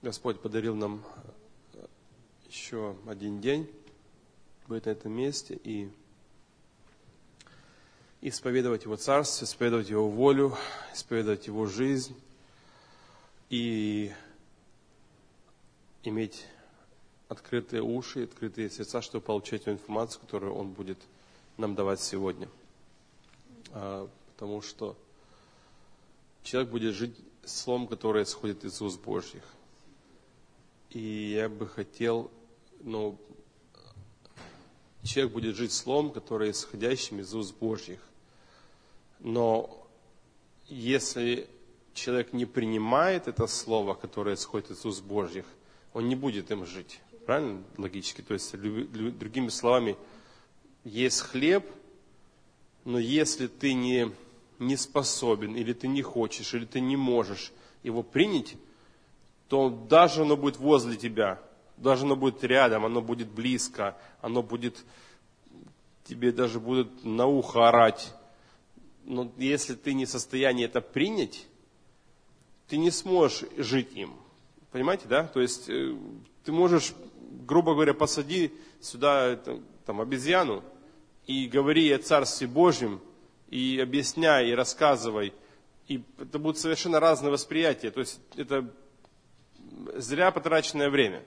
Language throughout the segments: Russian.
Господь подарил нам еще один день быть на этом месте и исповедовать Его Царство, исповедовать Его волю, исповедовать Его жизнь и иметь открытые уши, открытые сердца, чтобы получать ту информацию, которую Он будет нам давать сегодня. Потому что человек будет жить словом, которое исходит из уст Божьих. И я бы хотел, человек будет жить словом, которое исходящим из уст Божьих. Но если человек не принимает это слово, которое исходит из уст Божьих, он не будет им жить. Правильно? Логически. То есть, другими словами, есть хлеб, но если ты не способен, или ты не хочешь, или ты не можешь его принять, то даже оно будет возле тебя, даже оно будет рядом, оно будет близко, оно будет, тебе даже будут на ухо орать. Но если ты не в состоянии это принять, ты не сможешь жить им. Понимаете, да? То есть ты можешь, грубо говоря, посади сюда обезьяну и говори о Царстве Божьем, и объясняй, и рассказывай. И это будут совершенно разные восприятия. То есть это зря потраченное время.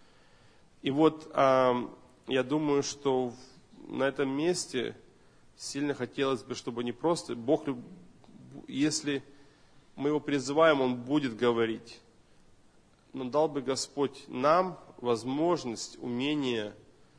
И вот я думаю, что на этом месте сильно хотелось бы, чтобы не просто Бог, если мы Его призываем, Он будет говорить. Но дал бы Господь нам возможность, умение,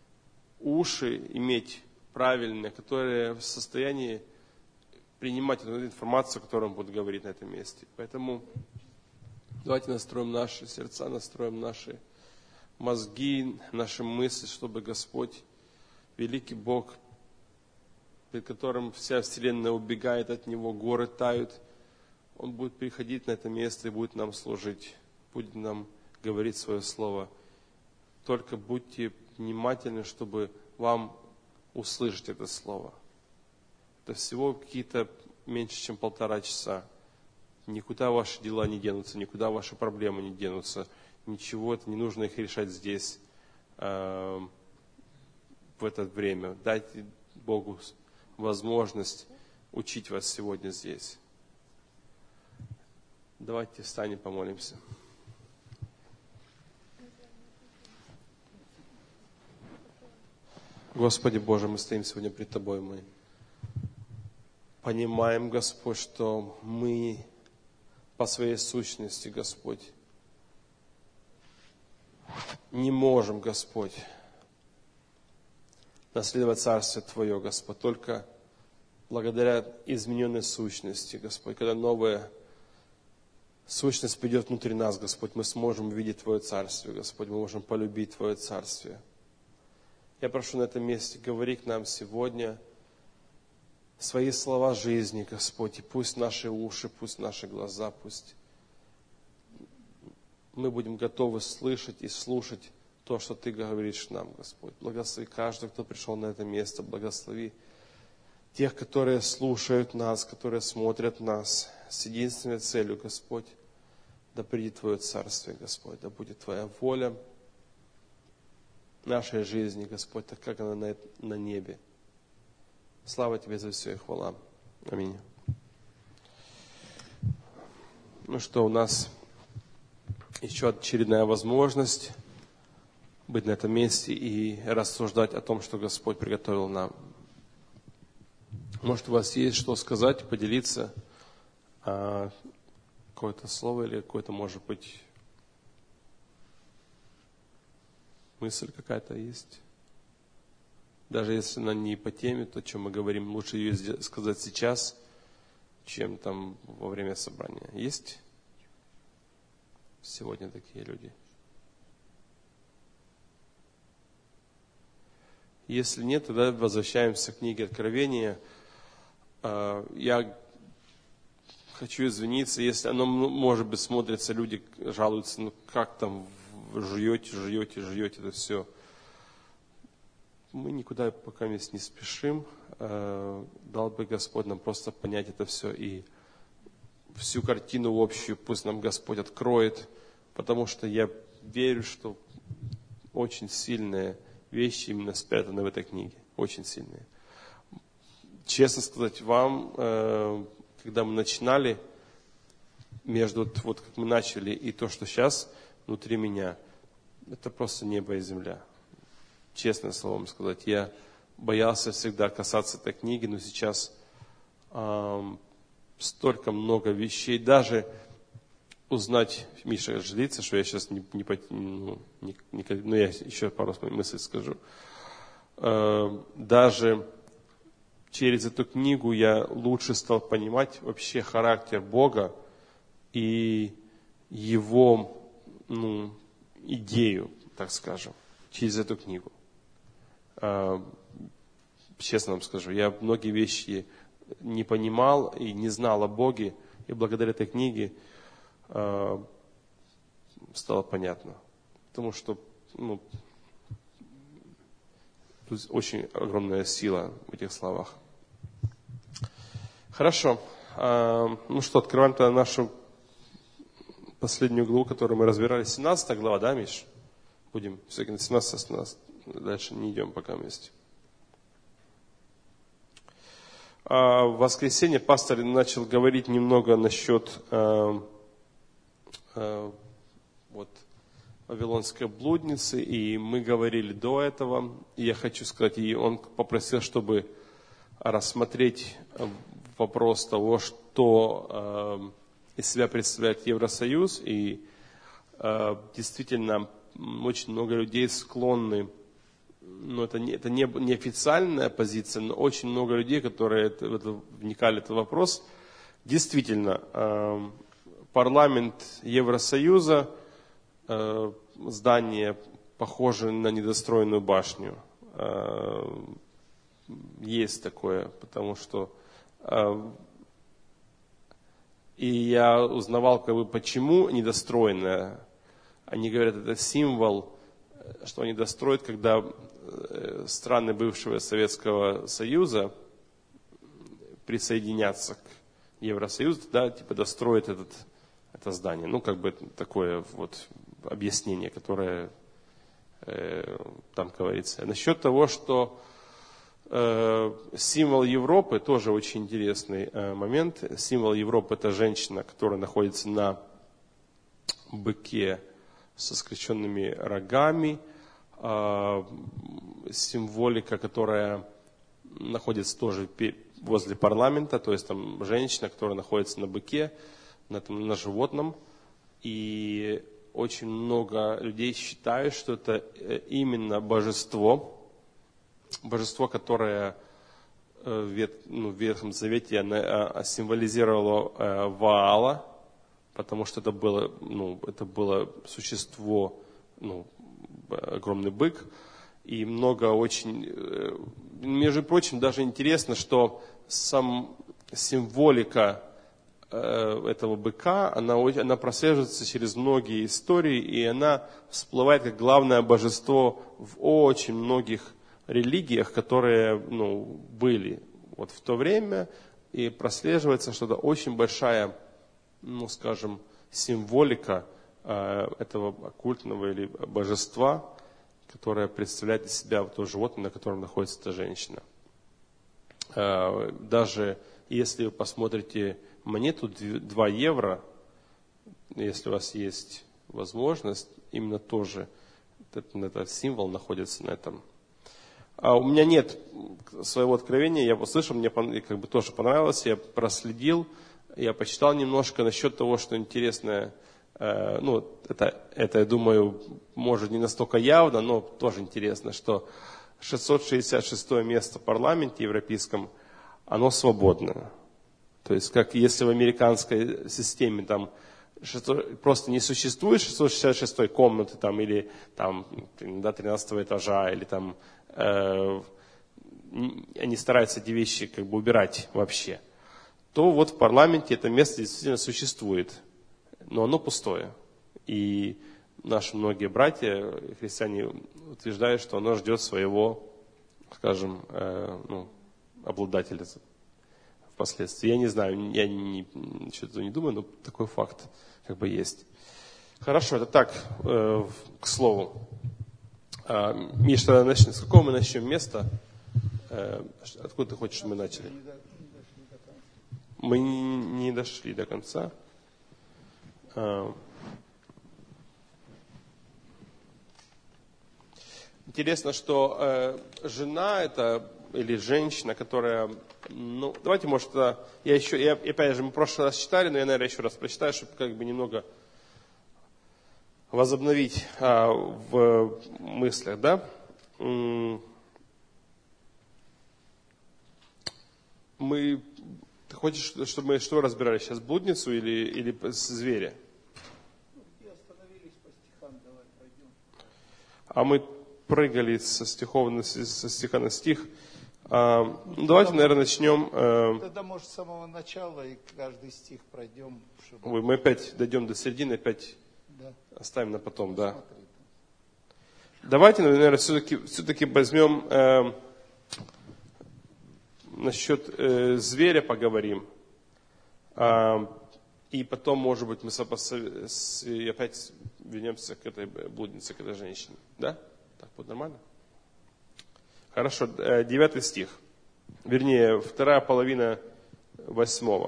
уши иметь правильные, которые в состоянии принимать эту информацию, которую Он будет говорить на этом месте. Поэтому давайте настроим наши сердца, настроим наши мозги, наши мысли, чтобы Господь, великий Бог, перед которым вся вселенная убегает от Него, горы тают, Он будет приходить на это место и будет нам служить, будет нам говорить свое слово. Только будьте внимательны, чтобы вам услышать это слово. Это всего какие-то меньше, чем 1,5 часа. Никуда ваши дела не денутся, никуда ваши проблемы не денутся. Ничего, это не нужно их решать здесь, в это время. Дайте Богу возможность учить вас сегодня здесь. Давайте встанем, помолимся. Господи Боже, мы стоим сегодня пред Тобой, мы понимаем, Господь, что мы по своей сущности, Господь, не можем, Господь, наследовать Царствие Твое, Господь, только благодаря измененной сущности, Господь. Когда новая сущность придет внутри нас, Господь, мы сможем увидеть Твое Царствие, Господь, мы можем полюбить Твое Царствие. Я прошу на этом месте, говори к нам сегодня свои слова жизни, Господь, и пусть наши уши, пусть наши глаза, пусть мы будем готовы слышать и слушать то, что Ты говоришь нам, Господь. Благослови каждого, кто пришел на это место, благослови тех, которые слушают нас, которые смотрят нас с единственной целью, Господь, да придет Твое Царствие, Господь, да будет Твоя воля нашей жизни, Господь, так как она на небе. Слава Тебе за все и хвала. Аминь. Ну что, у нас еще очередная возможность быть на этом месте и рассуждать о том, что Господь приготовил нам. Может, у вас есть что сказать, поделиться, какое-то слово или какое-то, может быть, мысль какая-то есть. Даже если она не по теме, то, о чем мы говорим, лучше ее сказать сейчас, чем там во время собрания. Есть сегодня такие люди? Если нет, тогда возвращаемся к книге Откровения. Я хочу извиниться, если оно, может быть, смотрится, люди жалуются, как там жуете это все. Мы никуда пока не спешим. Дал бы Господь нам просто понять это все и всю картину общую пусть нам Господь откроет, потому что я верю, что очень сильные вещи именно спрятаны в этой книге, очень сильные. Честно сказать вам, когда мы начинали, между вот как мы начали и то, что сейчас внутри меня, это просто небо и земля. Честное слово вам сказать, я боялся всегда касаться этой книги, но сейчас столько много вещей, даже узнать, Миша злится, что я сейчас я еще пару мыслей скажу. Даже через эту книгу я лучше стал понимать вообще характер Бога и Его идею, так скажем, через эту книгу. Честно вам скажу, я многие вещи не понимал и не знал о Боге, и благодаря этой книге стало понятно. Потому что тут очень огромная сила в этих словах. Хорошо. Ну что, открываем тогда нашу последнюю главу, которую мы разбирали. 17 глава, да, Миш? Будем все-таки на 17, дальше не идем пока вместе. В воскресенье пастор начал говорить немного насчет вавилонской блудницы, и мы говорили до этого. И я хочу сказать, и он попросил, чтобы рассмотреть вопрос того, что из себя представляет Евросоюз, и действительно очень много людей склонны, это не официальная позиция, но очень много людей, которые вникали в этот вопрос. Действительно, парламент Евросоюза, здание похоже на недостроенную башню. Есть такое, потому что... И я узнавал, почему недостроенное. Они говорят, это символ, что они достроят, когда страны бывшего Советского Союза присоединятся к Евросоюзу, тогда достроят это здание. Такое объяснение, которое там говорится. Насчет того, что символ Европы, тоже очень интересный момент. Символ Европы – это женщина, которая находится на быке со скрещенными рогами. Символика, которая находится тоже возле парламента, то есть там женщина, которая находится на быке, на животном. И очень много людей считают, что это именно божество, которое в Ветхом Завете символизировало Ваала, потому что это было существо, огромный бык. И много очень... Между прочим, даже интересно, что символика этого быка, она прослеживается через многие истории, и она всплывает как главное божество в очень многих религиях, которые были в то время, и прослеживается что-то очень большая, символика этого оккультного или божества, которое представляет из себя то животное, на котором находится эта женщина. Даже если вы посмотрите монету 2 евро, если у вас есть возможность, именно тоже этот символ находится на этом. У меня нет своего откровения, я услышал, мне тоже понравилось, я проследил, я почитал немножко насчет того, что интересное, это, я думаю, может не настолько явно, но тоже интересно, что 666 место в парламенте европейском, оно свободное. То есть, как если в американской системе там просто не существует 666 комнаты там, или там, до 13 этажа, или там они стараются эти вещи убирать вообще, то в парламенте это место действительно существует, но оно пустое. И наши многие братья, христиане, утверждают, что оно ждет своего, скажем, обладателя впоследствии. Я не знаю, я что-то не думаю, но такой факт есть. Хорошо, это так, к слову. Миш, тогда начнем. С какого мы начнем места? Откуда ты хочешь, чтобы мы начали? Мы не дошли до конца. Интересно, что жена это или женщина, которая, ну, давайте, может, я опять же, мы в прошлый раз читали, но я, наверное, еще раз прочитаю, чтобы как бы немного возобновить в мыслях, да? Ты хочешь, чтобы мы что разбирали сейчас, блудницу или зверя? Остановились по стихам, давай пойдем. А мы прыгали со стиха на стих. Давайте, наверное, начнем. Тогда, может, с самого начала и каждый стих пройдем. Мы опять дойдем до середины, опять да. Оставим на потом, да. Давайте, наверное, все-таки возьмем насчет зверя поговорим. И потом, может быть, мы опять вернемся к этой блуднице, к этой женщине. Да? Так будет нормально? Хорошо, 9 стих. Вернее, вторая половина 8.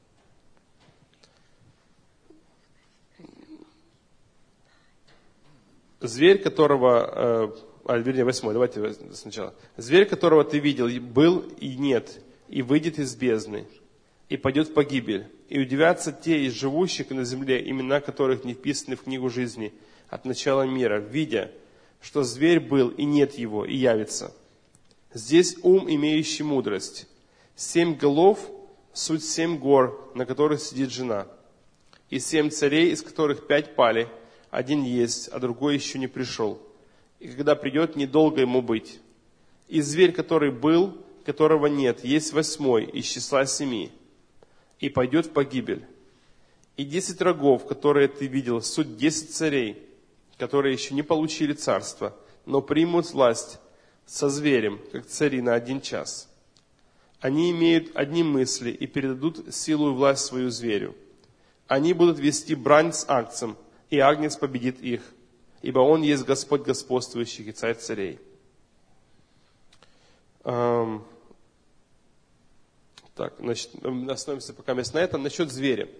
Зверь, которого... вернее, 8, давайте сначала. Зверь, которого ты видел, был и нет, и выйдет из бездны, и пойдет в погибель. И удивятся те из живущих на земле, имена которых не вписаны в книгу жизни от начала мира, видя, что зверь был и нет его, и явится. Здесь ум, имеющий мудрость. 7 голов, суть 7 гор, на которых сидит жена. И 7 царей, из которых 5 пали, один есть, а другой еще не пришел. И когда придет, недолго ему быть. И зверь, который был, которого нет, есть 8 из числа 7, и пойдет в погибель. И 10 рогов, которые ты видел, суть 10 царей, которые еще не получили царство, но примут власть со зверем, как цари на 1 час. Они имеют одни мысли и передадут силу и власть свою зверю. Они будут вести брань с агнцем, и агнец победит их, ибо он есть Господь господствующих и Царь царей. Так, значит, остановимся пока на этом. Насчет зверя.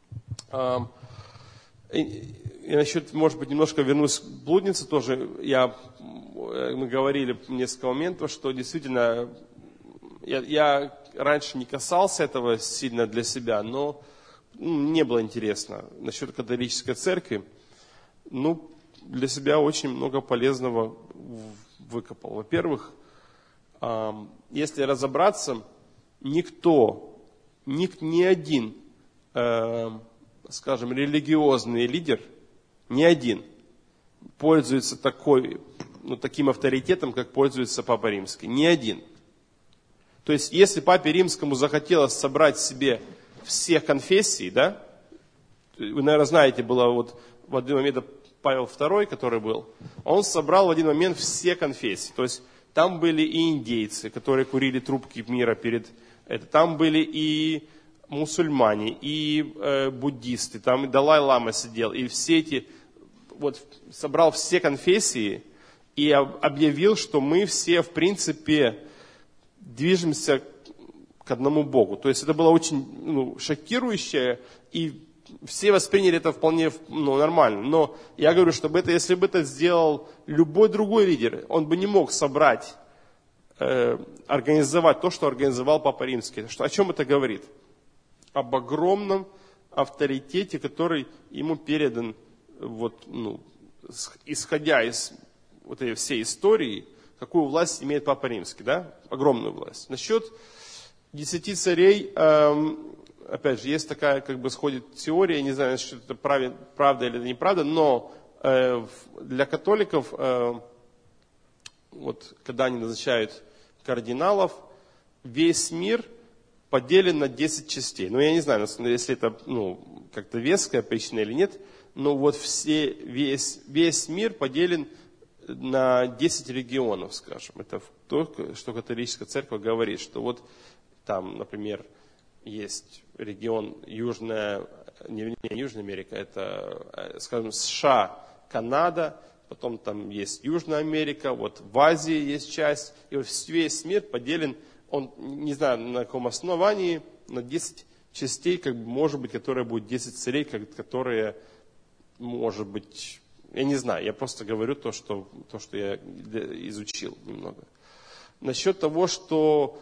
И насчет, может быть, немножко вернусь к блуднице тоже. Мы говорили несколько моментов, что действительно я раньше не касался этого сильно для себя, но мне было интересно насчет католической церкви. Для себя очень много полезного выкопал. Во-первых, если разобраться, ни один, скажем, религиозный лидер, ни один пользуется таким авторитетом, как пользуется Папа Римский. Ни один. То есть, если Папе Римскому захотелось собрать себе всех конфессий, да, вы, наверное, знаете, было в один момент Павел II, который был, он собрал в один момент все конфессии. То есть, там были и индейцы, которые курили трубки мира там были и мусульмане, и буддисты, там и Далай-лама сидел, и все эти, собрал все конфессии и объявил, что мы все, в принципе, движемся к одному Богу. То есть это было очень шокирующе, и все восприняли это вполне нормально. Но я говорю, если бы это сделал любой другой лидер, он бы не мог собрать, организовать то, что организовал Папа Римский. О чем это говорит? Об огромном авторитете, который ему передан, исходя из этой всей истории, какую власть имеет Папа Римский, да? Огромную власть. Насчет 10 царей, опять же, есть такая, сходит теория, я не знаю, что это правда или неправда, но для католиков, когда они назначают кардиналов, весь мир поделен на 10 частей. Я не знаю, если это как-то веская причина или нет, но весь мир поделен на 10 регионов, скажем. Это то, что католическая церковь говорит, что там, например, есть регион Южная не Южная Америка, это, скажем, США, Канада, потом там есть Южная Америка, вот в Азии есть часть, и вот весь мир поделен, он, не знаю на каком основании, на 10 частей, как бы, может быть, которые будут 10 царей, которые, может быть, я не знаю, я просто говорю то, что я изучил немного. Насчет того, что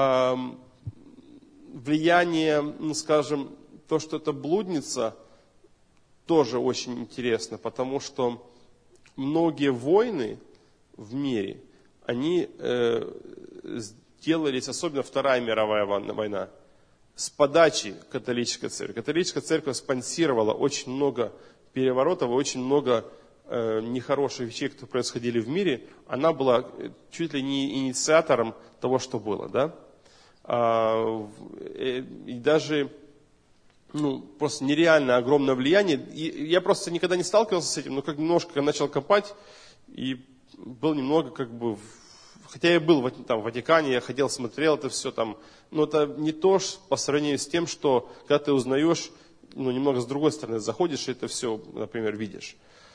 влияние, ну, скажем, то, что это блудница, тоже очень интересно, потому что многие войны в мире, они делались, особенно Вторая мировая война, с подачи католической церкви. Католическая церковь спонсировала очень много переворотов, очень много нехороших вещей, которые происходили в мире. Она была чуть ли не инициатором того, что было. Да? И даже просто нереально огромное влияние. И я просто никогда не сталкивался с этим, но как немножко начал копать, и был немного как бы... Хотя я был там, в Ватикане, я ходил, смотрел это все там, но это не то по сравнению с тем, что когда ты узнаешь, немного с другой стороны заходишь, и это все, например, видишь.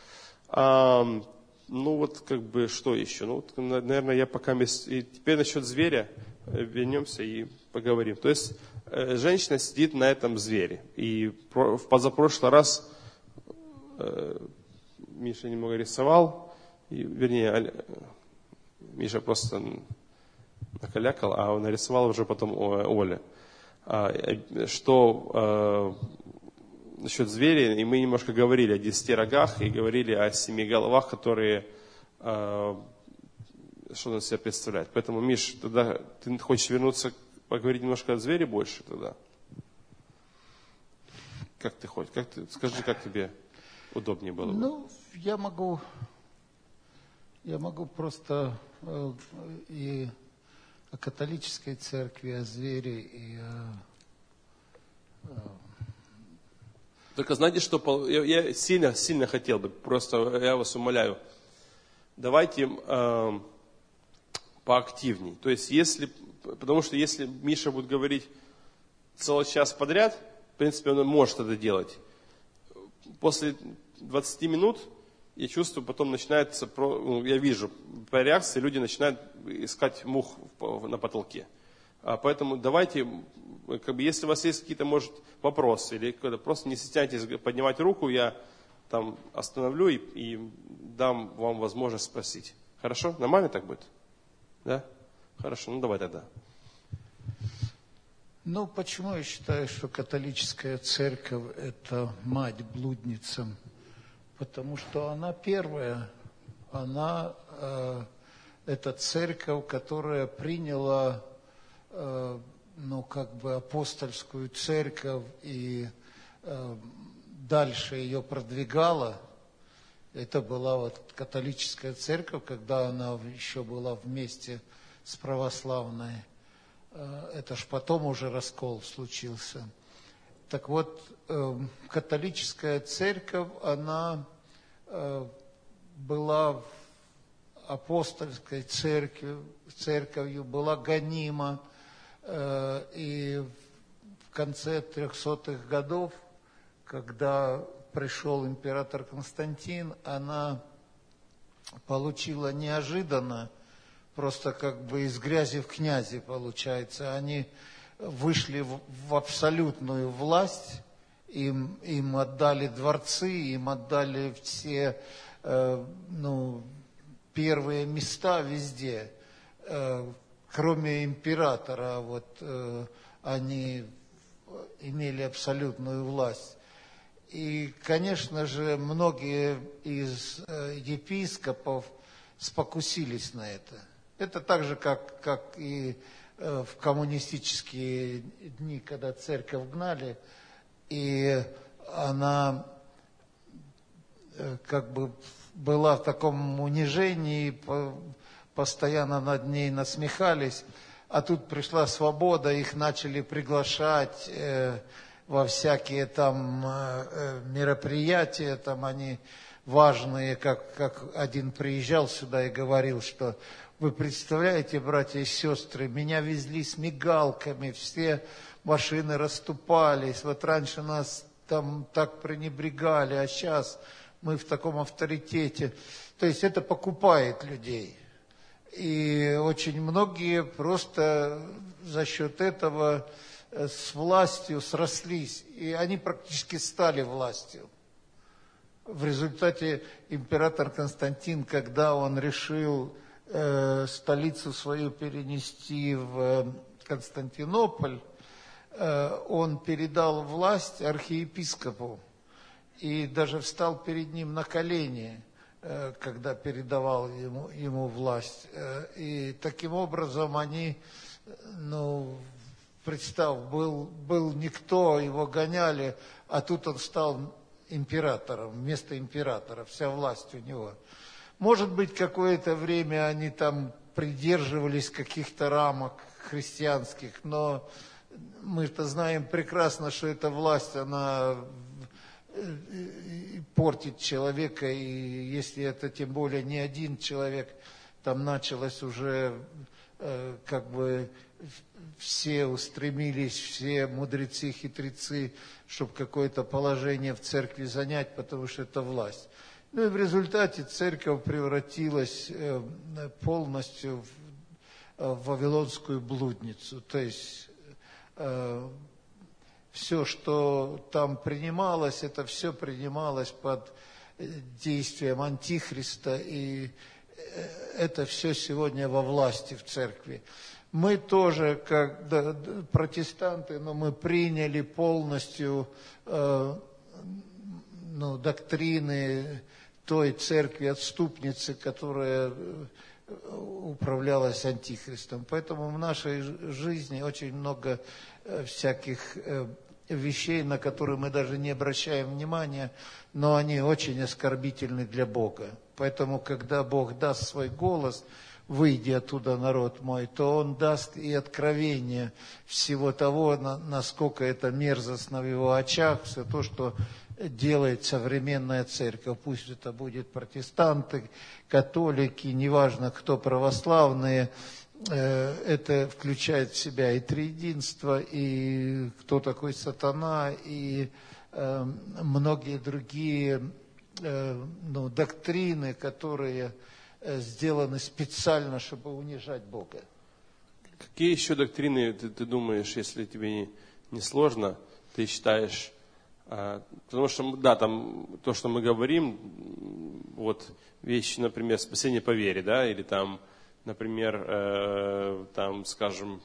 Вот как бы что еще? Наверное, я пока... И теперь насчет зверя вернемся и поговорим. То есть женщина сидит на этом звере. И в позапрошлый раз Миша немного рисовал, Миша просто накалякал, а он нарисовал уже потом Оля. Что насчет зверя, и мы немножко говорили о 10 рогах и говорили о 7 головах, которые что он из себя представляет. Поэтому, Миш, тогда ты хочешь вернуться, поговорить немножко о звере больше тогда? Как ты хочешь? Скажи, как тебе удобнее было бы? Я могу просто и о католической церкви, о звере, и Только знаете, что я сильно хотел бы, просто я вас умоляю, давайте поактивней. То есть, потому что если Миша будет говорить целый час подряд, в принципе, он может это делать. После 20 минут, я чувствую, потом начинается, я вижу по реакции, люди начинают искать мух на потолке. Поэтому давайте, если у вас есть какие-то, может, вопросы, или просто не стесняйтесь поднимать руку, я там остановлю и дам вам возможность спросить. Хорошо? Нормально так будет? Да? Хорошо, давай тогда. Почему я считаю, что католическая церковь – это мать блудницам? Потому что она первая, это церковь, которая приняла, апостольскую церковь и дальше ее продвигала. Это была католическая церковь, когда она еще была вместе с православной. Это ж потом уже раскол случился. Так вот, католическая церковь, она была апостольской церковью, была гонима, и в конце 300-х годов, когда пришел император Константин, она получила неожиданно, просто как бы из грязи в князи получается, они вышли в абсолютную власть, им отдали дворцы, им отдали все первые места везде, кроме императора, они имели абсолютную власть. И, конечно же, многие из епископов спокусились на это. Это так же, как и в коммунистические дни, когда церковь гнали, и она как бы была в таком унижении, постоянно над ней насмехались, а тут пришла свобода, их начали приглашать во всякие там мероприятия, там они важные, как один приезжал сюда и говорил, что вы представляете, братья и сестры, меня везли с мигалками, все машины расступались, раньше нас там так пренебрегали, а сейчас мы в таком авторитете. То есть это покупает людей. И очень многие просто за счет этого с властью срослись. И они практически стали властью. В результате император Константин, когда он решил столицу свою перенести в Константинополь, он передал власть архиепископу и даже встал перед ним на колени, когда передавал ему власть. И таким образом они, представь, был никто, его гоняли, а тут он стал императором, вместо императора, вся власть у него. Может быть, какое-то время они там придерживались каких-то рамок христианских, но мы-то знаем прекрасно, что эта власть, она портит человека, и если это тем более не один человек, там началось уже все устремились, все мудрецы, хитрецы, чтобы какое-то положение в церкви занять, потому что это власть. И в результате церковь превратилась полностью в вавилонскую блудницу. То есть все, что там принималось, это все принималось под действием Антихриста, и это все сегодня во власти в церкви. Мы тоже, как протестанты, но мы приняли полностью доктрины той церкви-отступницы, которая управлялась Антихристом. Поэтому в нашей жизни очень много всяких вещей, на которые мы даже не обращаем внимания, но они очень оскорбительны для Бога. Поэтому, когда Бог даст свой голос, «Выйди оттуда, народ мой», то Он даст и откровение всего того, насколько это мерзостно в Его очах, все то, что делает современная церковь. Пусть это будет протестанты, католики, неважно кто, православные. Это включает в себя и триединство, и кто такой сатана, и многие другие доктрины, которые сделаны специально, чтобы унижать Бога. Какие еще доктрины ты думаешь, если тебе не сложно, ты считаешь? Потому что, да, там то, что мы говорим, вот вещи, например, спасение по вере, да, или там, например, там, скажем,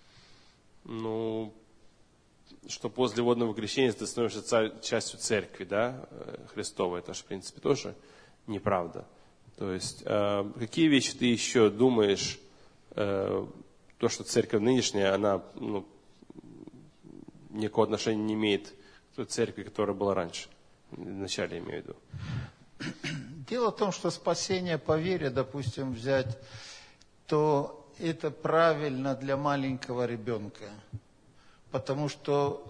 что после водного крещения ты становишься частью церкви, да, Христовой, это же, в принципе, тоже неправда. То есть, какие вещи ты еще думаешь, то, что церковь нынешняя, она никакого отношения не имеет к той церкви, которая была раньше, вначале имею в виду? Дело в том, что спасение по вере, допустим, взять, то это правильно для маленького ребенка, потому что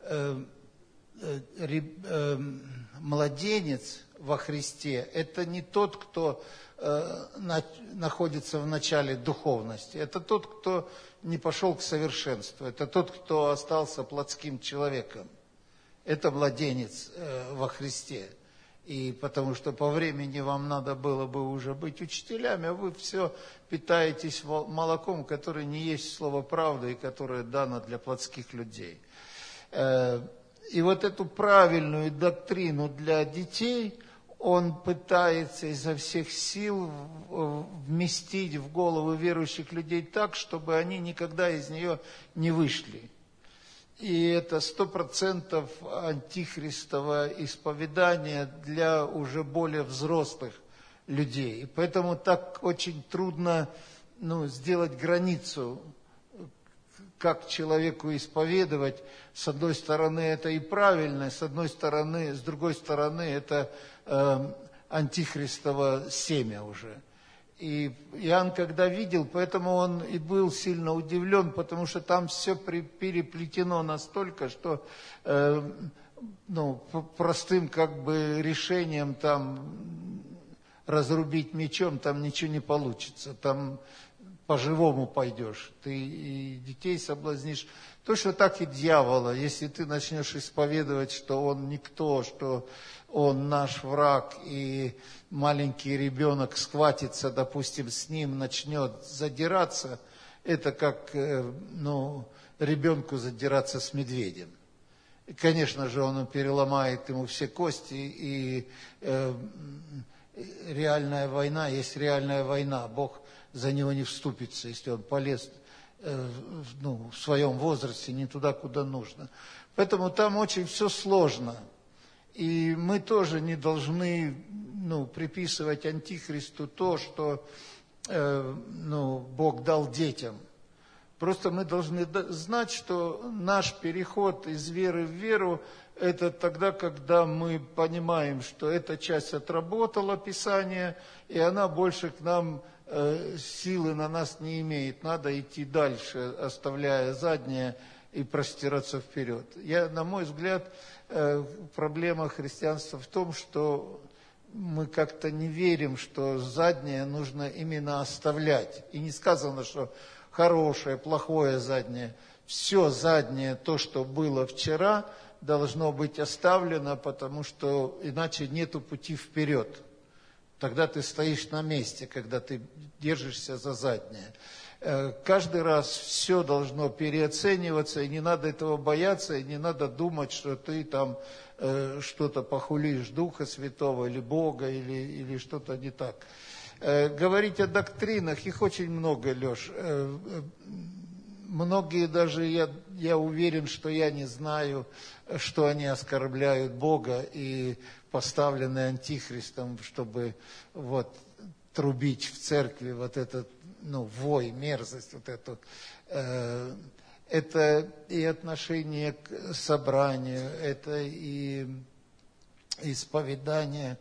младенец во Христе – это не тот, кто находится в начале духовности. Это тот, кто не пошел к совершенству. Это тот, кто остался плотским человеком. Это младенец во Христе. И потому что по времени вам надо было бы уже быть учителями, а вы все питаетесь молоком, которое не есть слово правды и которое дано для плотских людей. И вот эту правильную доктрину для детей он пытается изо всех сил вместить в головы верующих людей так, чтобы они никогда из нее не вышли. И это 100% антихристово исповедание для уже более взрослых людей. И поэтому так очень трудно сделать границу, как человеку исповедовать. С одной стороны, это и правильно, с другой стороны, это антихристово семя уже. И Иоанн, когда видел, поэтому он и был сильно удивлен, потому что там все переплетено настолько, что простым решением там разрубить мечом там ничего не получится. Там по-живому пойдешь, ты и детей соблазнишь. Точно так и дьявола. Если ты начнешь исповедовать, что он никто, что он наш враг, и маленький ребенок схватится, допустим, с ним, начнет задираться, это как ребенку задираться с медведем. И, конечно же, он переломает ему все кости, и реальная война есть реальная война. Бог за него не вступится, если он полез в своем возрасте не туда, куда нужно. Поэтому там очень все сложно. И мы тоже не должны приписывать Антихристу то, что Бог дал детям. Просто мы должны знать, что наш переход из веры в веру – это тогда, когда мы понимаем, что эта часть отработала Писание, и она больше к нам силы на нас не имеет. Надо идти дальше, оставляя заднее, и простираться вперед. На мой взгляд, проблема христианства в том, что мы как-то не верим, что заднее нужно именно оставлять. И не сказано, что хорошее, плохое заднее. Все заднее, то, что было вчера, должно быть оставлено, потому что иначе нету пути вперед. Тогда ты стоишь на месте, когда ты держишься за заднее. Каждый раз все должно переоцениваться, и не надо этого бояться, и не надо думать, что ты там что-то похулишь Духа Святого или Бога, или что-то не так. Говорить о доктринах, их очень много, Леш. Многие даже, я уверен, что я не знаю, что они оскорбляют Бога и поставлены Антихристом, чтобы трубить в церкви этот вой, мерзость эту. Это и отношение к собранию, это и исповедание,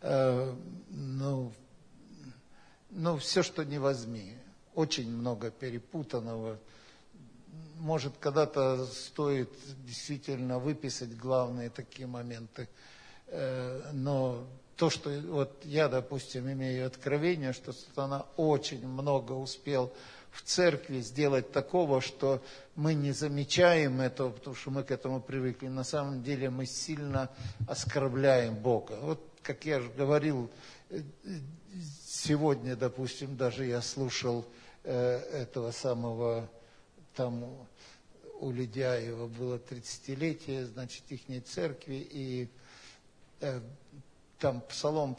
все, что не возьми. Очень много перепутанного. Может, когда-то стоит действительно выписать главные такие моменты, но то, что я, допустим, имею откровение, что сатана очень много успел в церкви сделать такого, что мы не замечаем этого, потому что мы к этому привыкли. На самом деле мы сильно оскорбляем Бога. Как я же говорил, сегодня, допустим, даже я слушал этого самого, там у Ледяева было 30-летие, значит, ихней церкви, и там псалом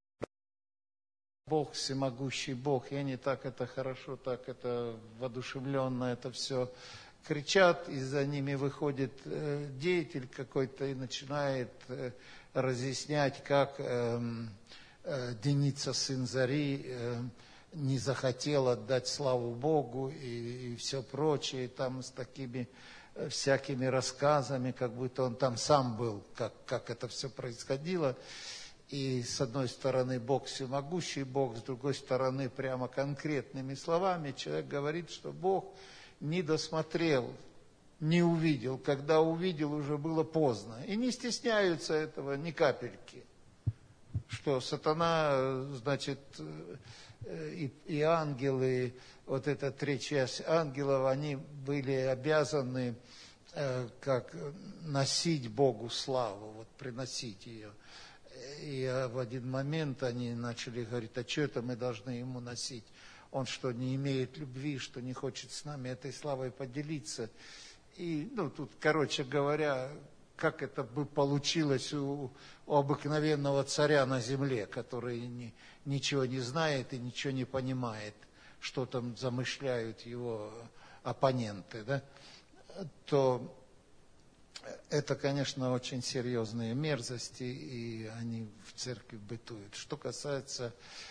Бог, всемогущий Бог, и они так это хорошо, так это воодушевленно, это все кричат, и за ними выходит деятель какой-то и начинает разъяснять, как Деница, сын Зари, не захотел отдать славу Богу и все прочее, там с такими всякими рассказами, как будто он там сам был, как это все происходило. И с одной стороны Бог всемогущий Бог, с другой стороны прямо конкретными словами человек говорит, что Бог не досмотрел, не увидел. Когда увидел, уже было поздно. И не стесняются этого ни капельки. Что сатана, значит, и ангелы, эта третья часть ангелов, они были обязаны как носить Богу славу, приносить ее. И в один момент они начали говорить, а что это мы должны ему носить? Он что, не имеет любви, что не хочет с нами этой славой поделиться? И, тут, короче говоря, как это бы получилось у обыкновенного царя на земле, который ничего не знает и ничего не понимает, что там замышляют его оппоненты, да? То это, конечно, очень серьезные мерзости, и они в церкви бытуют. Что касается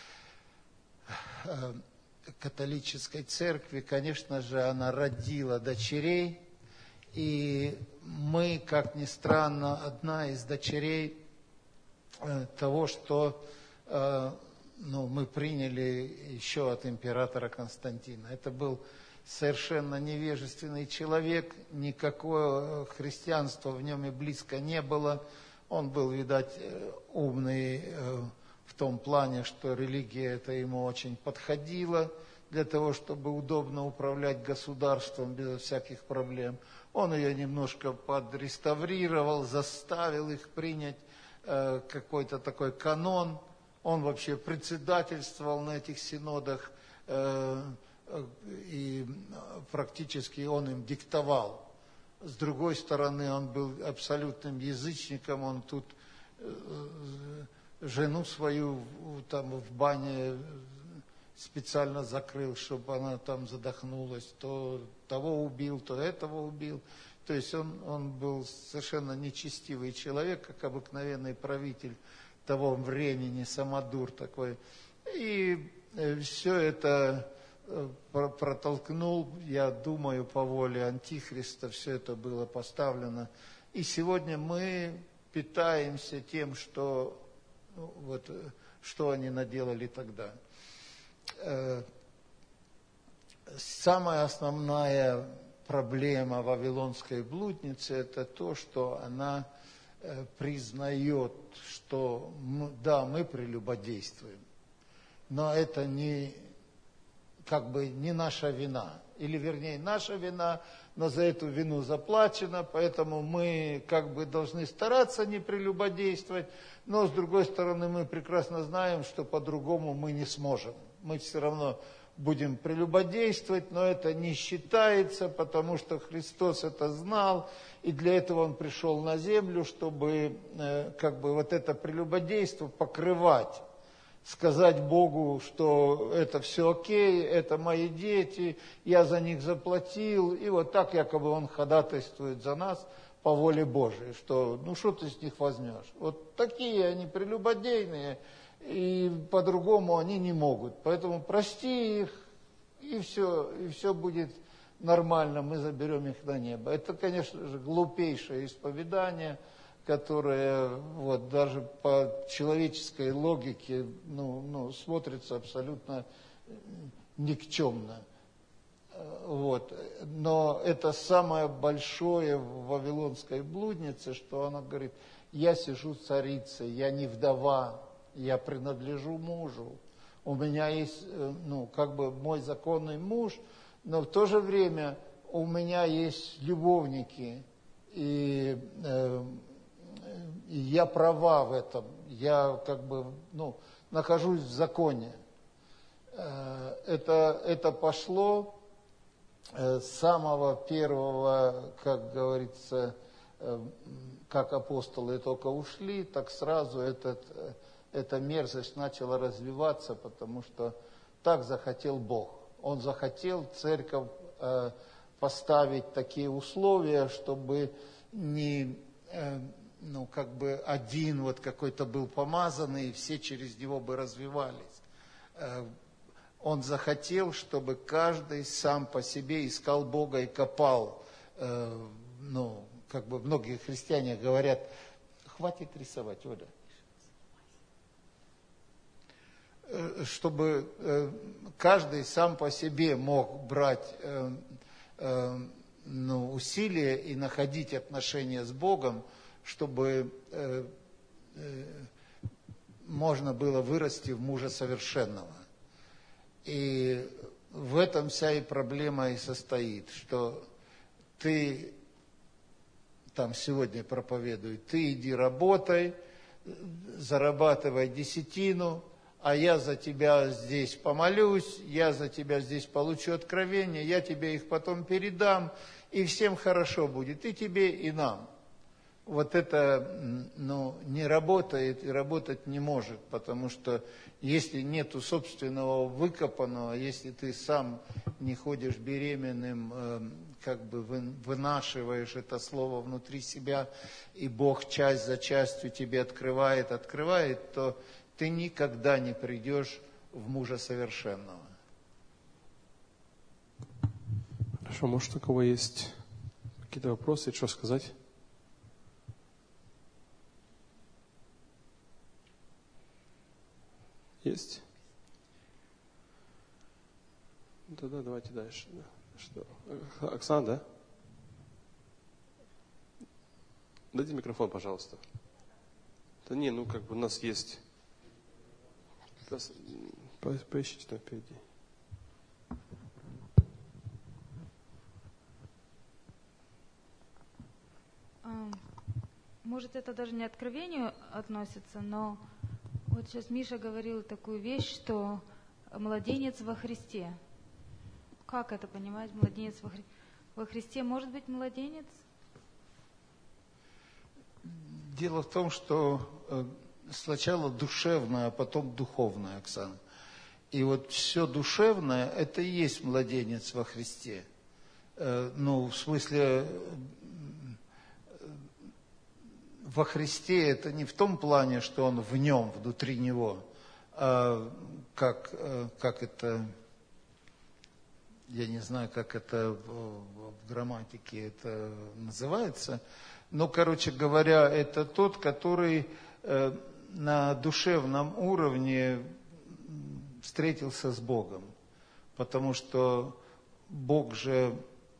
католической церкви, конечно же, она родила дочерей, и мы, как ни странно, одна из дочерей того, что мы приняли еще от императора Константина. Это был совершенно невежественный человек, никакое христианство в нем и близко не было. Он был, видать, умный в том плане, что религия это ему очень подходила, для того, чтобы удобно управлять государством без всяких проблем. Он ее немножко подреставрировал, заставил их принять какой-то такой канон. Он вообще председательствовал на этих синодах, и практически он им диктовал. С другой стороны, он был абсолютным язычником, он тут жену свою там в бане специально закрыл, чтобы она там задохнулась, то того убил, то этого убил. То есть он был совершенно нечестивый человек, как обыкновенный правитель того времени, самодур такой. И все это протолкнул, я думаю, по воле Антихриста, все это было поставлено. И сегодня мы питаемся тем, что, что они наделали тогда. Самая основная проблема вавилонской блудницы – это то, что она признает, что да, мы прелюбодействуем, но это не наша вина. Или, вернее, наша вина, но за эту вину заплачено, поэтому мы должны стараться не прелюбодействовать, но, с другой стороны, мы прекрасно знаем, что по-другому мы не сможем. Мы все равно будем прелюбодействовать, но это не считается, потому что Христос это знал, и для этого Он пришел на землю, чтобы это прелюбодейство покрывать. Сказать Богу, что это все окей, это мои дети, я за них заплатил, и вот так якобы Он ходатайствует за нас по воле Божией, что что ты с них возьмешь? Вот такие они прелюбодейные, и по-другому они не могут. Поэтому прости их, и все будет нормально, мы заберем их на небо. Это, конечно же, глупейшее исповедание, которое даже по человеческой логике смотрится абсолютно никчемно. Но это самое большое в вавилонской блуднице, что она говорит: я сижу царицей, я не вдова, я принадлежу мужу, у меня есть мой законный муж, но в то же время у меня есть любовники, и я права в этом, я нахожусь в законе. Это пошло с самого первого, как говорится, как апостолы только ушли, так сразу эта мерзость начала развиваться, потому что так захотел Бог. Он захотел церковь поставить такие условия, чтобы не один какой-то был помазанный, и все через него бы развивались. Он захотел, чтобы каждый сам по себе искал Бога и копал. Многие христиане говорят: хватит рисовать, Оля. Чтобы каждый сам по себе мог брать усилия и находить отношения с Богом, чтобы можно было вырасти в мужа совершенного. И в этом вся и проблема и состоит, что ты там сегодня проповедуй: ты иди работай, зарабатывай десятину, а я за тебя здесь помолюсь, я за тебя здесь получу откровение, я тебе их потом передам, и всем хорошо будет, и тебе, и нам. Вот это не работает и работать не может, потому что если нету собственного выкопанного, если ты сам не ходишь беременным, вынашиваешь это слово внутри себя, и Бог часть за частью тебе открывает, то ты никогда не придешь в мужа совершенного. Хорошо, может, у кого есть какие-то вопросы, что сказать? Есть? Тогда давайте дальше. Что? Оксана, да? Дайте микрофон, пожалуйста. Да не, у нас есть. Поищите там впереди. может, это даже не откровению относится, но вот сейчас Миша говорил такую вещь, что младенец во Христе. Как это понимать, младенец во Христе? Может быть младенец? Дело в том, что сначала душевное, а потом духовное, Оксана. И вот все душевное, это и есть младенец во Христе. Ну, в смысле, во Христе это не в том плане, что он в нем, внутри него, а как это, я не знаю, как это в грамматике это называется, но, короче говоря, это тот, который на душевном уровне встретился с Богом, потому что Бог же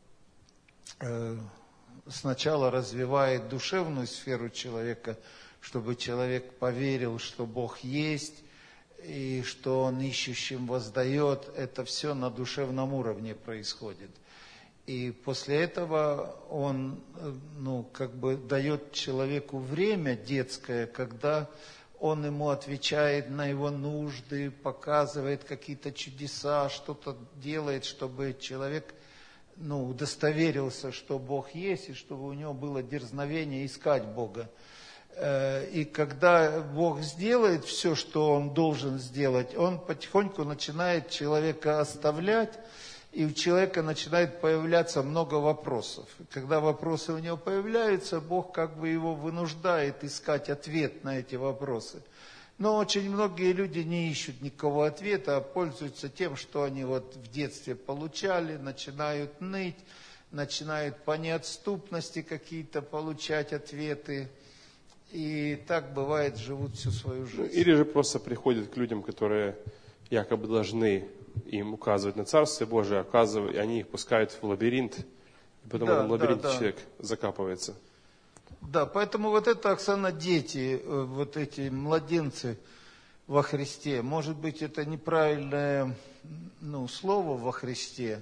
сначала развивает душевную сферу человека, чтобы человек поверил, что Бог есть, и что Он ищущим воздает. Это все на душевном уровне происходит. И после этого Он, дает человеку время детское, когда Он ему отвечает на его нужды, показывает какие-то чудеса, что-то делает, чтобы человек удостоверился, что Бог есть, и чтобы у него было дерзновение искать Бога. И когда Бог сделает все, что Он должен сделать, Он потихоньку начинает человека оставлять, и у человека начинает появляться много вопросов. И когда вопросы у него появляются, Бог как бы его вынуждает искать ответ на эти вопросы. Но очень многие люди не ищут никакого ответа, а пользуются тем, что они вот в детстве получали, начинают ныть, начинают по неотступности какие-то получать ответы. И так бывает, живут всю свою жизнь. Или же просто приходят к людям, которые якобы должны им указывать на Царствие Божие, и они их пускают в лабиринт, и потом в этом лабиринте человек закапывается. Да, поэтому вот это, Оксана, дети, вот эти младенцы во Христе, может быть, это неправильное слово во Христе,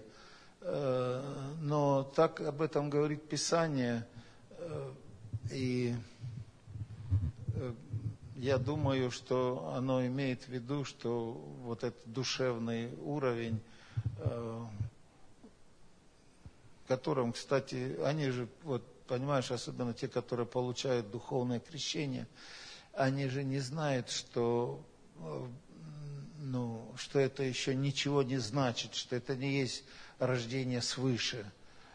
но так об этом говорит Писание, и я думаю, что оно имеет в виду, что вот этот душевный уровень, в котором, кстати, они же, вот понимаешь, особенно те, которые получают духовное крещение, они же не знают, что это еще ничего не значит, что это не есть рождение свыше,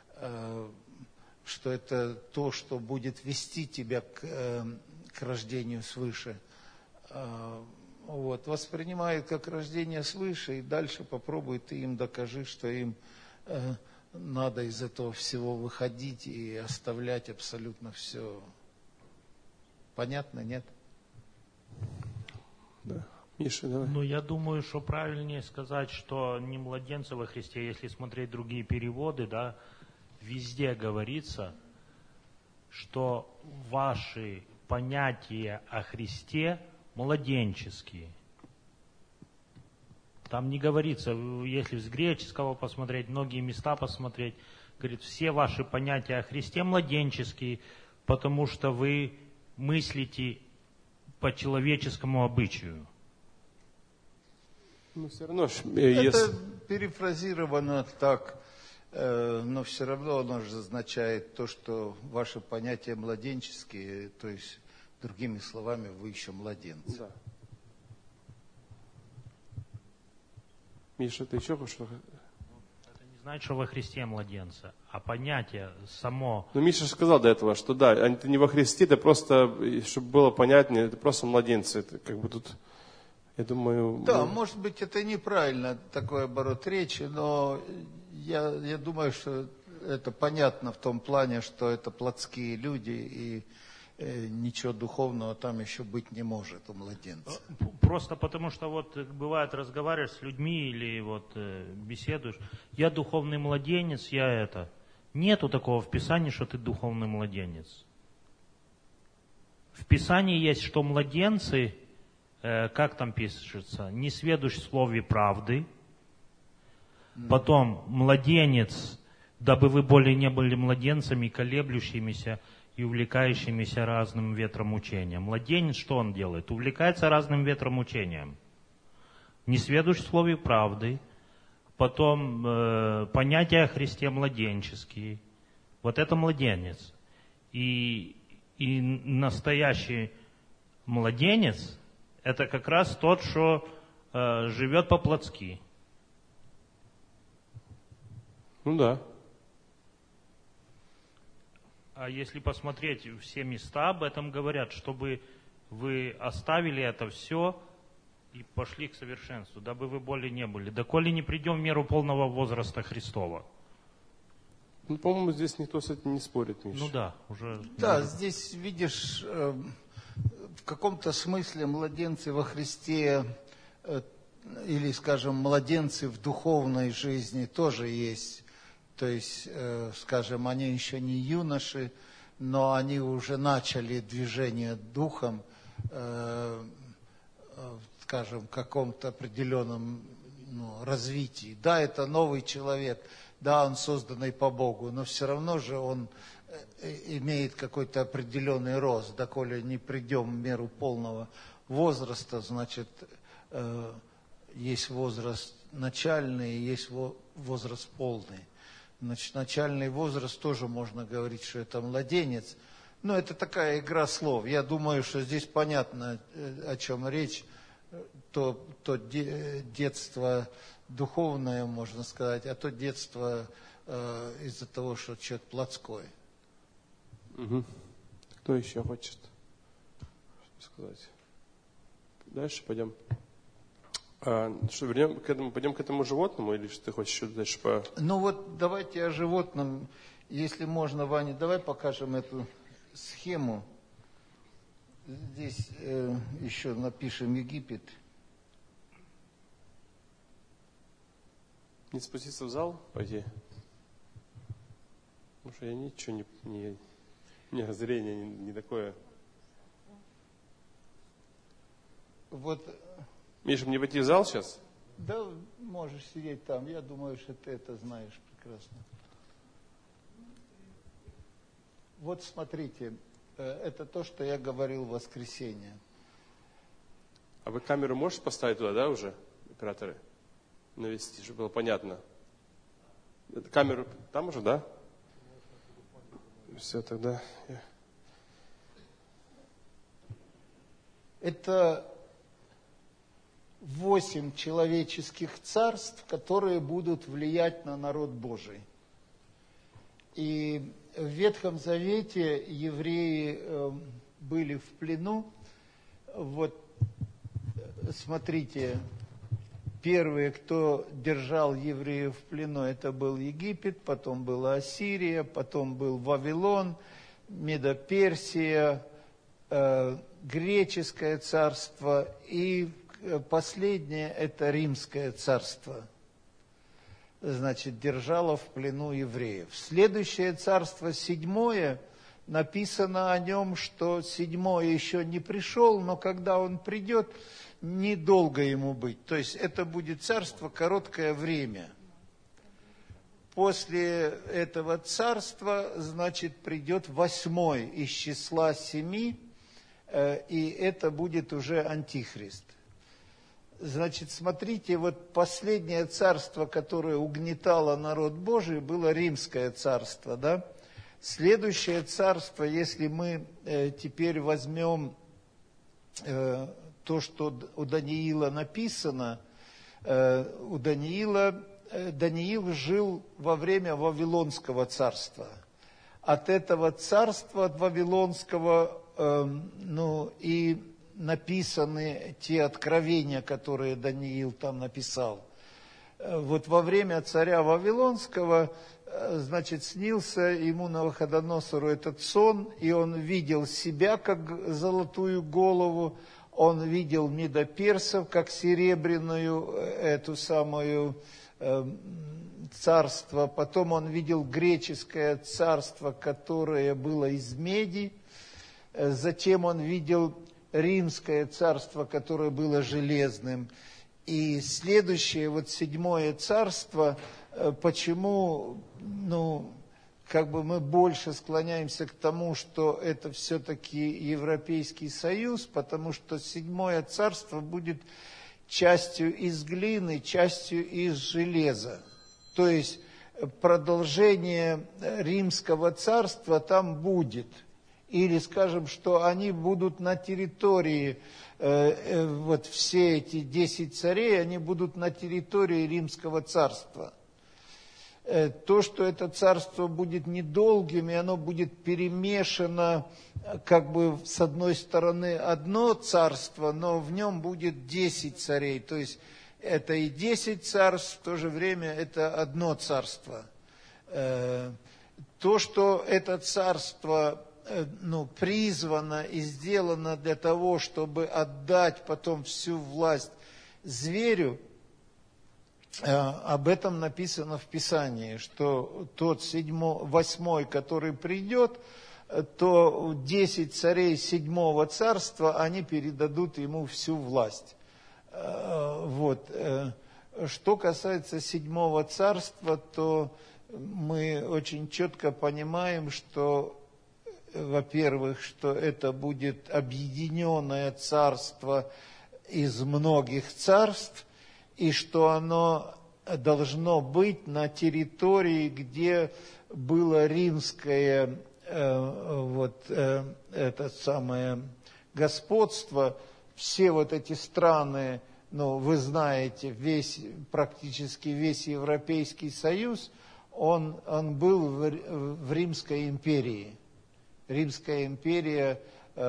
что это то, что будет вести тебя к рождению свыше. Воспринимают как рождение свыше, и дальше попробуй ты им докажи, что им надо из этого всего выходить и оставлять абсолютно все. Понятно, нет? Да. Миша, давай. Я думаю, что правильнее сказать, что не младенцы во Христе, если смотреть другие переводы, да, везде говорится, что ваши понятия о Христе младенческие. Там не говорится, если с греческого посмотреть, многие места посмотреть, говорит, все ваши понятия о Христе младенческие, потому что вы мыслите по человеческому обычаю. Все равно, это перефразировано так, но все равно оно же означает то, что ваши понятия младенческие, то есть, другими словами, вы еще младенцы. Да. Миша, ты еще что? Это не значит, что во Христе младенцы, а понятие само... Миша же сказал до этого, что да, это не во Христе, это просто, чтобы было понятнее, это просто младенцы. Это как бы тут, я думаю... Да, может быть, это неправильно, такой оборот речи, но я думаю, что это понятно в том плане, что это плотские люди, и ничего духовного там еще быть не может у младенца. Просто потому, что вот бывает разговариваешь с людьми или вот беседуешь, я духовный младенец, я это. Нету такого в Писании, что ты духовный младенец. В Писании есть, что младенцы, как там пишется, не сведущ в слове правды, потом младенец, дабы вы более не были младенцами, колеблющимися, и увлекающимися разным ветром учения. Младенец что он делает? Увлекается разным ветром учением. Не сведущ в слове правды, потом понятия о Христе младенческие. Вот это младенец. И настоящий младенец – это как раз тот, что живет по-плотски. Ну да. А если посмотреть, все места об этом говорят, чтобы вы оставили это все и пошли к совершенству, дабы вы более не были, доколе не придем в меру полного возраста Христова. Ну, по-моему, здесь никто с этим не спорит, Миша. Ну да, уже... Да, здесь, видишь, в каком-то смысле младенцы во Христе, или, скажем, младенцы в духовной жизни тоже есть. То есть, скажем, они еще не юноши, но они уже начали движение духом, скажем, в каком-то определенном развитии. Да, это новый человек, да, он созданный по Богу, но все равно же он имеет какой-то определенный рост. Доколе не придем в меру полного возраста, значит, есть возраст начальный, есть возраст полный. Значит, начальный возраст тоже можно говорить, что это младенец. Но это такая игра слов. Я думаю, что здесь понятно, о чем речь. То детство духовное, можно сказать, а то детство из-за того, что человек плотской. Угу. Кто еще хочет сказать? Дальше пойдем. Что, пойдем к этому животному, или что ты хочешь еще дальше по... Ну вот давайте о животном, если можно, Ваня, давай покажем эту схему. Здесь еще напишем Египет. Не спуститься в зал, пойти? Потому что я ничего у меня зрение не такое. Вот... Миша, мне пойти в зал сейчас? Да, можешь сидеть там. Я думаю, что ты это знаешь прекрасно. Вот смотрите, это то, что я говорил в воскресенье. А вы камеру можете поставить туда, да, уже, операторы? Навести, чтобы было понятно. Камеру там уже, да? Все, тогда... Это 8 человеческих царств, которые будут влиять на народ Божий. И в Ветхом Завете евреи были в плену. Вот, смотрите, первые, кто держал евреев в плену, это был Египет, потом была Ассирия, потом был Вавилон, Медоперсия, Греческое царство и последнее – это Римское царство. Значит, держало в плену евреев. Следующее царство, 7-е, написано о нем, что 7-е еще не пришел, но когда он придет, недолго ему быть. То есть это будет царство короткое время. После этого царства, значит, придет 8-й из числа 7, и это будет уже Антихрист. Значит, смотрите, вот последнее царство, которое угнетало народ Божий, было Римское царство, да? Следующее царство, если мы теперь возьмем то, что у Даниила написано, Даниил жил во время Вавилонского царства. От этого царства, от Вавилонского, и написаны те откровения, которые Даниил там написал. Вот во время царя Вавилонского, значит, снился ему Навуходоносору этот сон, и он видел себя как золотую голову, он видел медоперсов как серебряную, эту самую царство, потом он видел греческое царство, которое было из меди, затем он видел Римское царство, которое было железным. И следующее, вот 7-е царство, почему, как бы мы больше склоняемся к тому, что это все-таки Европейский Союз, потому что Седьмое Царство будет частью из глины, частью из железа. То есть продолжение Римского царства там будет. Или, скажем, что они будут на территории, вот все эти 10 царей, они будут на территории Римского царства. То, что это царство будет недолгим, и оно будет перемешано, как бы с одной стороны одно царство, но в нем будет 10 царей. То есть это и 10 царств, в то же время это одно царство. То, что это царство призвано и сделано для того, чтобы отдать потом всю власть зверю, об этом написано в Писании, что тот 8-й, который придет, то 10 царей 7-го царства, они передадут ему всю власть. Вот. Что касается 7-го царства, то мы очень четко понимаем, что, во-первых, что это будет объединенное царство из многих царств, и что оно должно быть на территории, где было римское это самое господство. Все вот эти страны, вы знаете, практически весь Европейский Союз, он был в Римской империи. Римская империя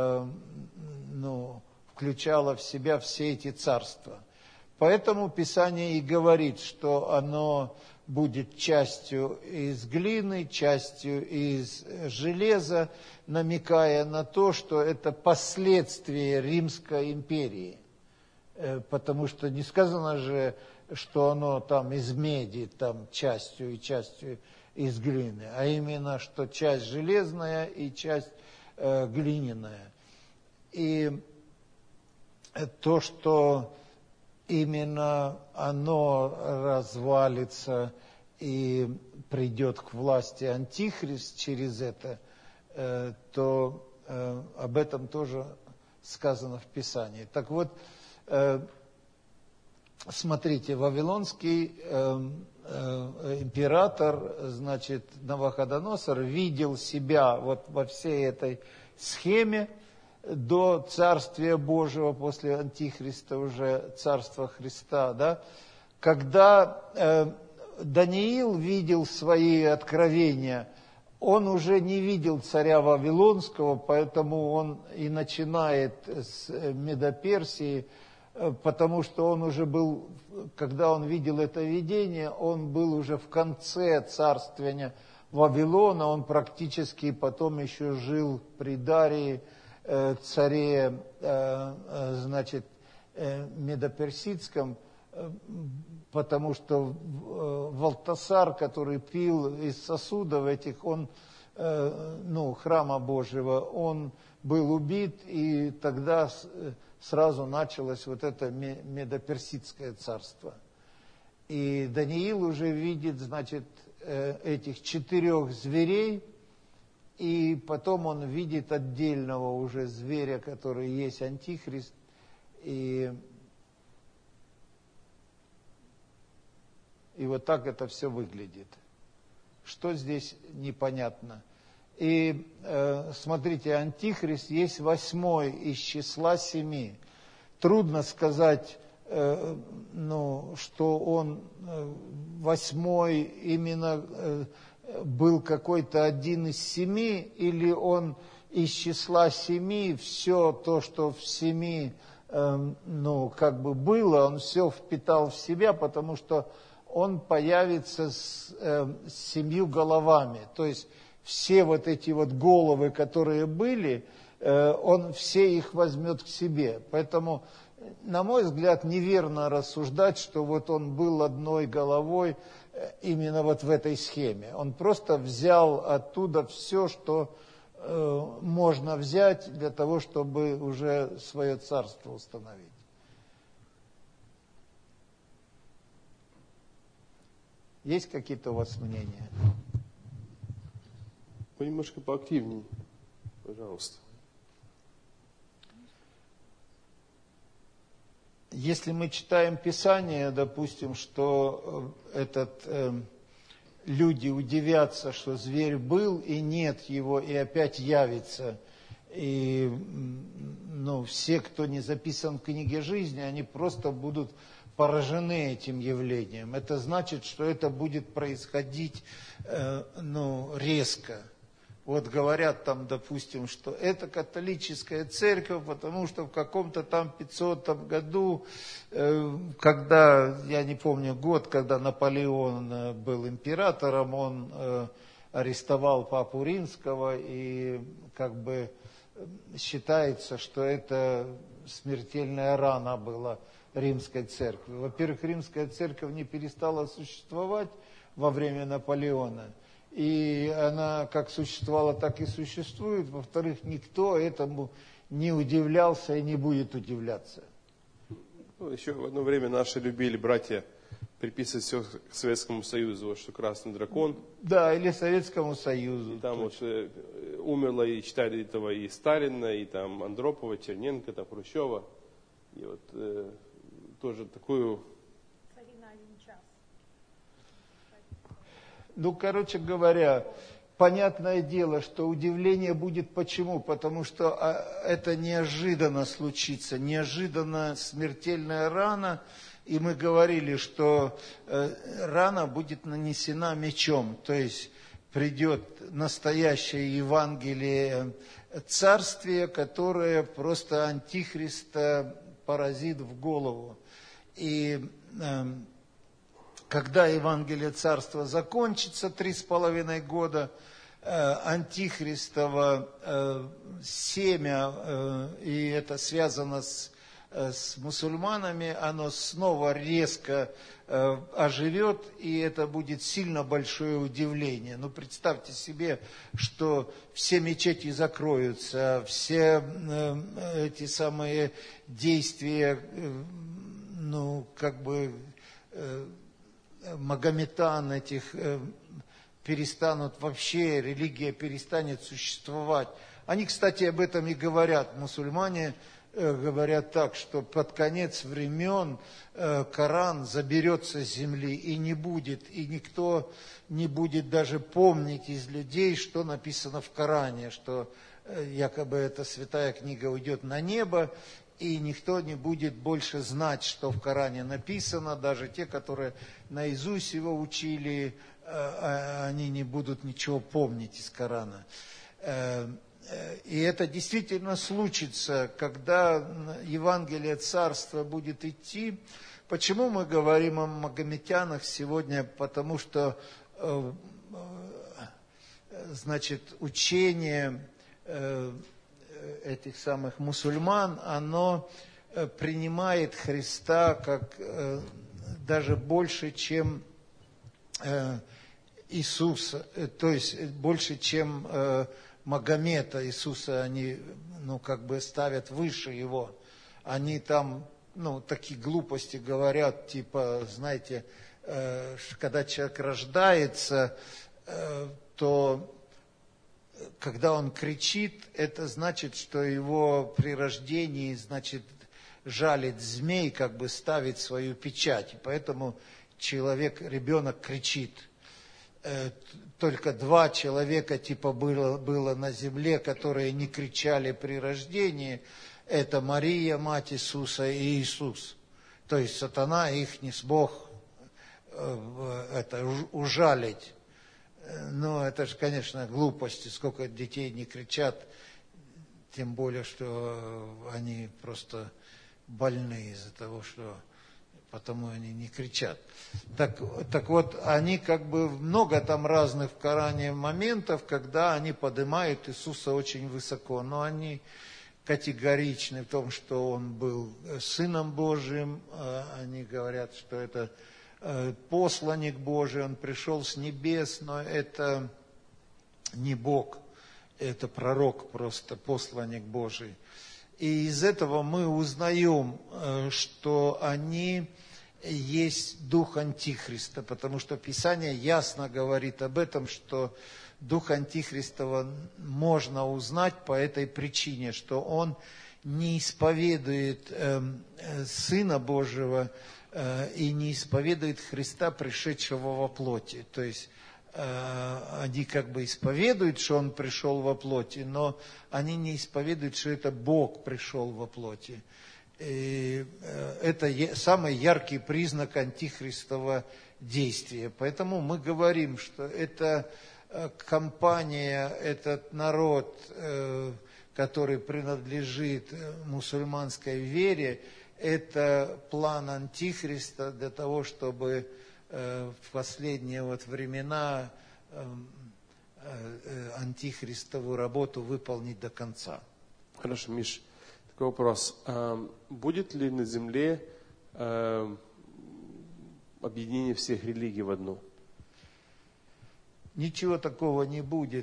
включала в себя все эти царства. Поэтому Писание и говорит, что оно будет частью из глины, частью из железа, намекая на то, что это последствия Римской империи. Потому что не сказано же, что оно там из меди, там частью и частью из глины, а именно, что часть железная и часть глиняная. И то, что именно оно развалится и придет к власти Антихрист через это, то об этом тоже сказано в Писании. Так вот, смотрите, вавилонский император, значит, Навуходоносор, видел себя вот во всей этой схеме до Царствия Божьего, после Антихриста уже Царства Христа, да, когда Даниил видел свои откровения, он уже не видел царя Вавилонского, поэтому он и начинает с Медоперсии, потому что он уже был, когда он видел это видение, он был уже в конце царствования Вавилона, он практически потом еще жил при Дарии, царе, значит, Медоперсидском, потому что Валтасар, который пил из сосудов этих, он, храма Божьего, он был убит, и тогда сразу началось вот это Медоперсидское царство. И Даниил уже видит, значит, этих 4 зверей, и потом он видит отдельного уже зверя, который есть Антихрист, и вот так это все выглядит. Что здесь непонятно? И смотрите, Антихрист есть 8-й из числа 7. Трудно сказать, что он 8-й именно был какой-то один из 7, или он из числа 7, все то, что в 7, как бы было, он все впитал в себя, потому что он появится с 7 головами. То есть все вот эти вот головы, которые были, он все их возьмет к себе. Поэтому, на мой взгляд, неверно рассуждать, что вот он был одной головой именно вот в этой схеме. Он просто взял оттуда все, что можно взять для того, чтобы уже свое царство установить. Есть какие-то у вас мнения? Вы немножко поактивнее, пожалуйста. Если мы читаем Писание, допустим, что люди удивятся, что зверь был и нет его, и опять явится. И все, кто не записан в книге жизни, они просто будут поражены этим явлением. Это значит, что это будет происходить резко. Вот говорят там, допустим, что это католическая церковь, потому что в каком-то там 500 году, когда, я не помню год, когда Наполеон был императором, он арестовал папу Римского, и как бы считается, что это смертельная рана была Римской церкви. Во-первых, Римская церковь не перестала существовать во время Наполеона. И она как существовала, так и существует. Во-вторых, никто этому не удивлялся и не будет удивляться. Еще в одно время наши любили братья приписывать все к Советскому Союзу, что Красный Дракон. Да, или Советскому Союзу. И там умерло, и читали этого и Сталина, и там Андропова, Черненко, там Хрущева. И вот тоже такую... короче говоря, понятное дело, что удивление будет почему? Потому что это неожиданно случится, неожиданно смертельная рана. И мы говорили, что рана будет нанесена мечом, то есть придет настоящее Евангелие царствия, которое просто Антихриста поразит в голову. И когда Евангелие Царства закончится 3,5 года, антихристово семя, и это связано с мусульманами, оно снова резко оживет, и это будет сильно большое удивление. Представьте себе, что все мечети закроются, все эти самые действия, магометан этих перестанут вообще, религия перестанет существовать. Они, кстати, об этом и говорят. Мусульмане говорят так, что под конец времен Коран заберется с земли и не будет, и никто не будет даже помнить из людей, что написано в Коране, что якобы эта святая книга уйдет на небо, и никто не будет больше знать, что в Коране написано, даже те, которые наизусть его учили, они не будут ничего помнить из Корана. И это действительно случится, когда Евангелие Царства будет идти. Почему мы говорим о магометянах сегодня? Потому что, учение этих самых мусульман, оно принимает Христа как даже больше, чем Иисуса, то есть больше, чем Магомета. Иисуса они, ставят выше его. Они там, такие глупости говорят, типа, знаете, когда человек рождается, то когда он кричит, это значит, что его при рождении, жалит змей, ставит свою печать. И поэтому ребенок кричит. Только 2 человека было на земле, которые не кричали при рождении. Это Мария, мать Иисуса, и Иисус. То есть сатана их не смог ужалить. Но это же, конечно, глупости, сколько детей не кричат, тем более, что они просто больны из-за того, что потому они не кричат. Так вот, они много там разных в Коране моментов, когда они поднимают Иисуса очень высоко, но они категоричны в том, что он был Сыном Божьим, они говорят, что это посланник Божий, он пришел с небес, но это не Бог, это пророк просто, посланник Божий. И из этого мы узнаем, что они есть дух Антихриста, потому что Писание ясно говорит об этом, что дух Антихристова можно узнать по этой причине, что он не исповедует Сына Божьего и не исповедует Христа, пришедшего во плоти. То есть они как бы исповедуют, что Он пришел во плоти, но они не исповедуют, что это Бог пришел во плоти. И это самый яркий признак антихристового действия. Поэтому мы говорим, что эта компания, этот народ, который принадлежит мусульманской вере, это план антихриста для того, чтобы в последние времена антихристовую работу выполнить до конца. Хорошо, Миш, такой вопрос. Будет ли на земле объединение всех религий в одну? Ничего такого не будет.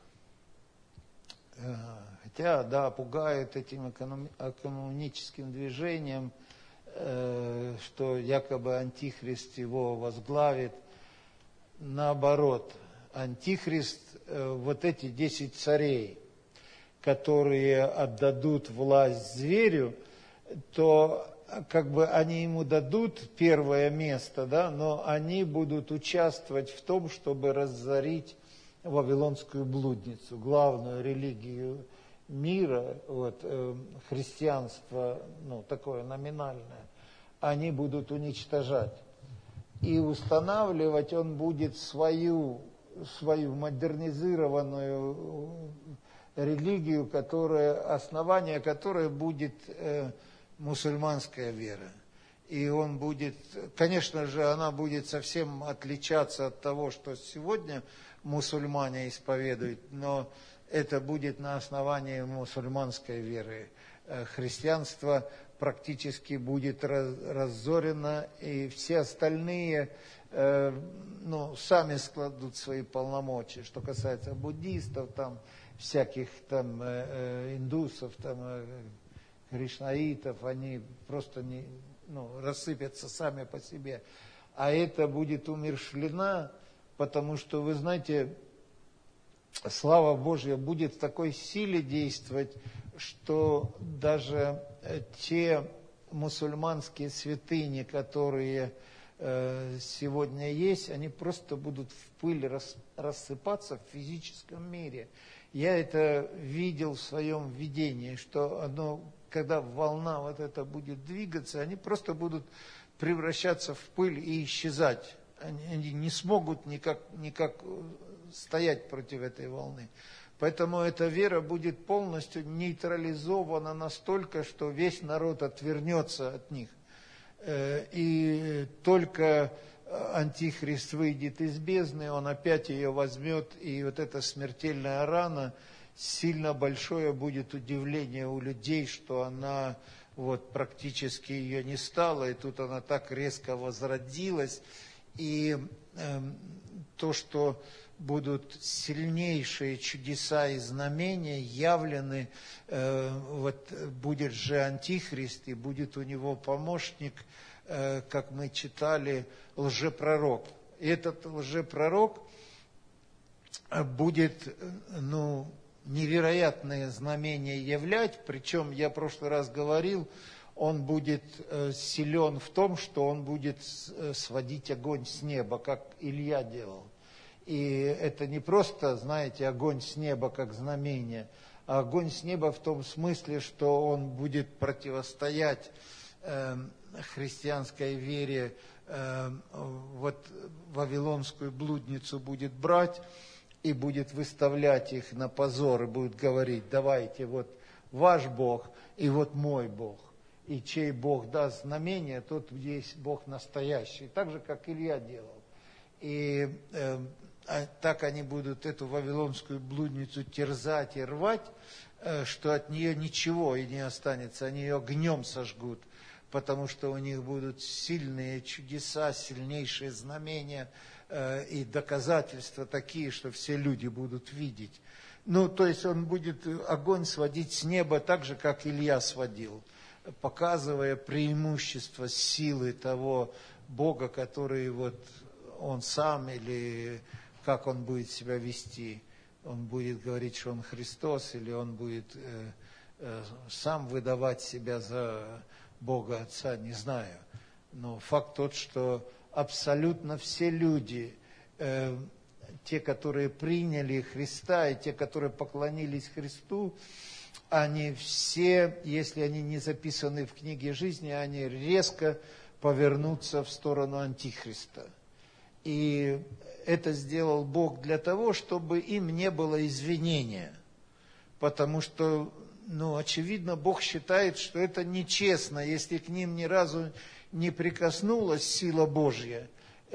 Хотя, да, пугают этим экономическим движением, что якобы Антихрист его возглавит. Наоборот, Антихрист, вот эти 10 царей, которые отдадут власть зверю, то как бы они ему дадут первое место, да, но они будут участвовать в том, чтобы разорить вавилонскую блудницу, главную религию мира, христианство, такое номинальное, они будут уничтожать. И устанавливать он будет свою модернизированную религию, основание которой будет мусульманская вера. И он будет, конечно же, она будет совсем отличаться от того, что сегодня мусульмане исповедуют, но это будет на основании мусульманской веры. Христианство практически будет разорено, и все остальные сами складут свои полномочия. Что касается буддистов, всяких индусов, кришнаитов, они просто рассыпятся сами по себе. А это будет умерщвлено, потому что, вы знаете, слава Божья будет в такой силе действовать, что даже те мусульманские святыни, которые сегодня есть, они просто будут в пыль рассыпаться в физическом мире. Я это видел в своем видении, что когда волна эта будет двигаться, они просто будут превращаться в пыль и исчезать. Они не смогут никак стоять против этой волны. Поэтому эта вера будет полностью нейтрализована настолько, что весь народ отвернется от них. И только Антихрист выйдет из бездны, он опять ее возьмет, и эта смертельная рана, сильно большое будет удивление у людей, что она практически ее не стало, и тут она так резко возродилась. И то, что будут сильнейшие чудеса и знамения явлены, будет же Антихрист, и будет у него помощник, как мы читали, лжепророк. И этот лжепророк будет, невероятные знамения являть, причем, я в прошлый раз говорил, он будет силен в том, что он будет сводить огонь с неба, как Илья делал. И это не просто, знаете, огонь с неба, как знамение, а огонь с неба в том смысле, что он будет противостоять христианской вере, вавилонскую блудницу будет брать и будет выставлять их на позор, и будет говорить: давайте, ваш Бог и мой Бог. И чей Бог даст знамение, тот есть Бог настоящий. Так же, как Илья делал. И так они будут эту вавилонскую блудницу терзать и рвать, что от нее ничего и не останется. Они ее огнем сожгут, потому что у них будут сильные чудеса, сильнейшие знамения и доказательства такие, что все люди будут видеть. То есть он будет огонь сводить с неба так же, как Илья сводил. показывая преимущество силы того Бога, который вот Он сам, или как Он будет себя вести. Он будет говорить, что Он Христос, или Он будет сам выдавать себя за Бога Отца, не знаю. Но факт тот, что абсолютно все люди, те, которые приняли Христа, и те, которые поклонились Христу, они все, если они не записаны в книге жизни, они резко повернутся в сторону Антихриста. И это сделал Бог для того, чтобы им не было извинения. Потому что, очевидно, Бог считает, что это нечестно, если к ним ни разу не прикоснулась сила Божья.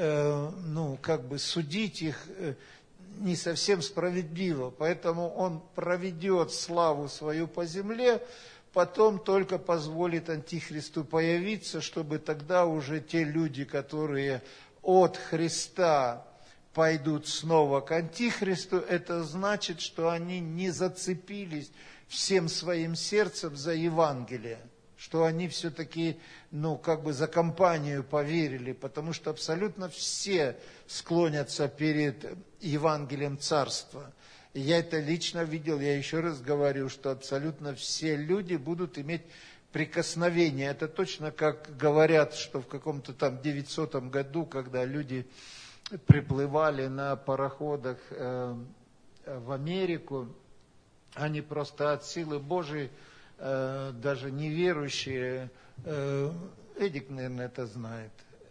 Судить их не совсем справедливо. Поэтому Он проведет славу свою по земле, потом только позволит Антихристу появиться, чтобы тогда уже те люди, которые от Христа пойдут снова к Антихристу, это значит, что они не зацепились всем своим сердцем за Евангелие, что они все-таки, за компанию поверили, потому что абсолютно все склонятся перед Евангелием Царства. И я это лично видел, я еще раз говорю, что абсолютно все люди будут иметь прикосновение. Это точно как говорят, что в каком-то там 900 году, когда люди приплывали на пароходах в Америку, они просто от силы Божией, даже неверующие, Эдик, наверное, это знает.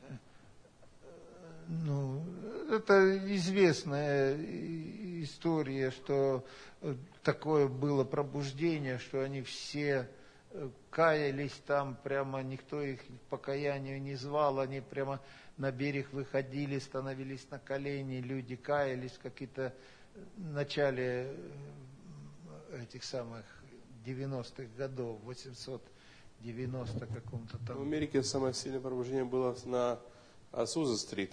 Это известная история, что такое было пробуждение, что они все каялись там, прямо никто их к покаянию не звал, они прямо на берег выходили, становились на колени, люди каялись, какие-то в начале этих самых 90-х годов, 890 каком-то там. В Америке самое сильное пробуждение было на Азуза-стрит.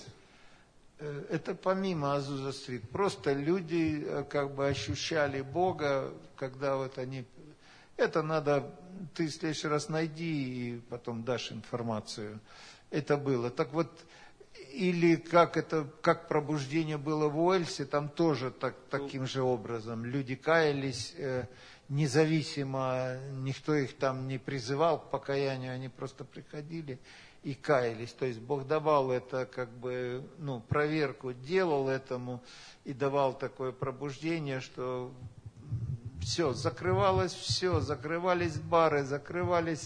Это помимо Азуза-стрит. Просто люди ощущали Бога, когда вот они... Это надо, ты в следующий раз найди и потом дашь информацию. Это было. Так вот, или как пробуждение было в Уэльсе, там тоже таким же образом. Люди каялись, независимо, никто их там не призывал к покаянию, они просто приходили и каялись. То есть Бог давал это, проверку, делал этому и давал такое пробуждение, что все, закрывались бары, закрывались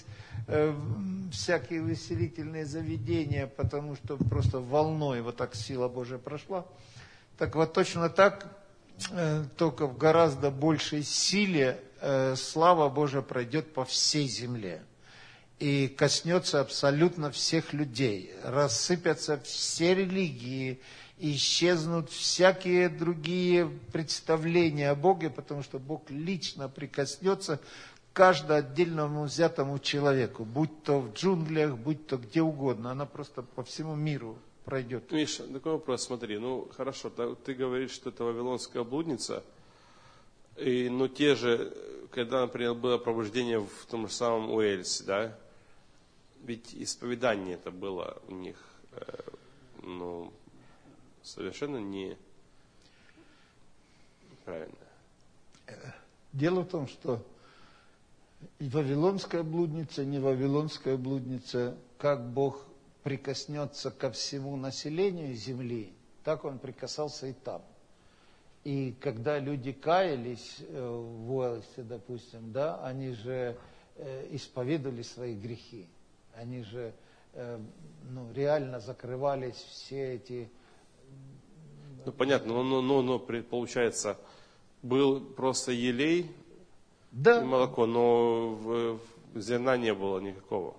всякие веселительные заведения, потому что просто волной вот так сила Божия прошла. Так вот точно так, только в гораздо большей силе слава Божия пройдет по всей земле и коснется абсолютно всех людей. Рассыпятся все религии, исчезнут всякие другие представления о Боге, потому что Бог лично прикоснется к каждому отдельному взятому человеку, будь то в джунглях, будь то где угодно. Она просто по всему миру пройдет. Миша, такой вопрос, смотри, хорошо, ты говоришь, что это вавилонская блудница, но те же, когда, например, было пробуждение в том же самом Уэльсе, да, ведь исповедание это было у них, совершенно не правильно. Дело в том, что и вавилонская блудница, не вавилонская блудница, как Бог прикоснется ко всему населению земли, так Он прикасался и там. И когда люди каялись в Уэльсе, допустим, да, они же исповедовали свои грехи. Они же реально закрывались все эти... Понятно, но получается, был просто елей, да. И молоко, но зерна не было никакого.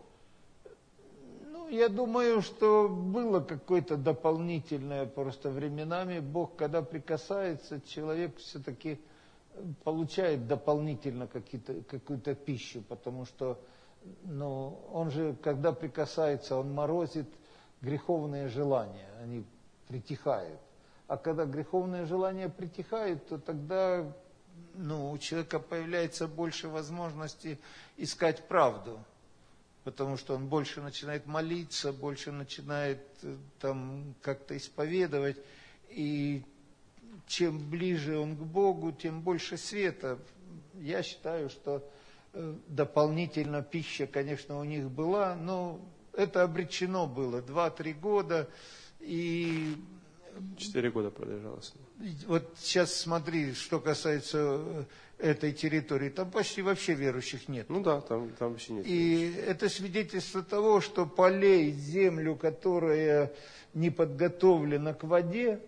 Я думаю, что было какое-то дополнительное, просто временами Бог, когда прикасается, человек все-таки получает дополнительно какую-то пищу, потому что он же, когда прикасается, он морозит греховные желания, они притихают. А когда греховные желания притихают, то тогда у человека появляется больше возможности искать правду. потому что он больше начинает молиться, больше начинает там как-то исповедовать, и чем ближе он к Богу, тем больше света. Я считаю, что дополнительно пища, конечно, у них была, но это обречено было 2-3 года, и 4 года продолжалось. вот сейчас смотри, что касается этой территории, там почти вообще верующих нет. Ну да, там вообще нет. И это свидетельство того, что полей, землю, которая не подготовлена к воде,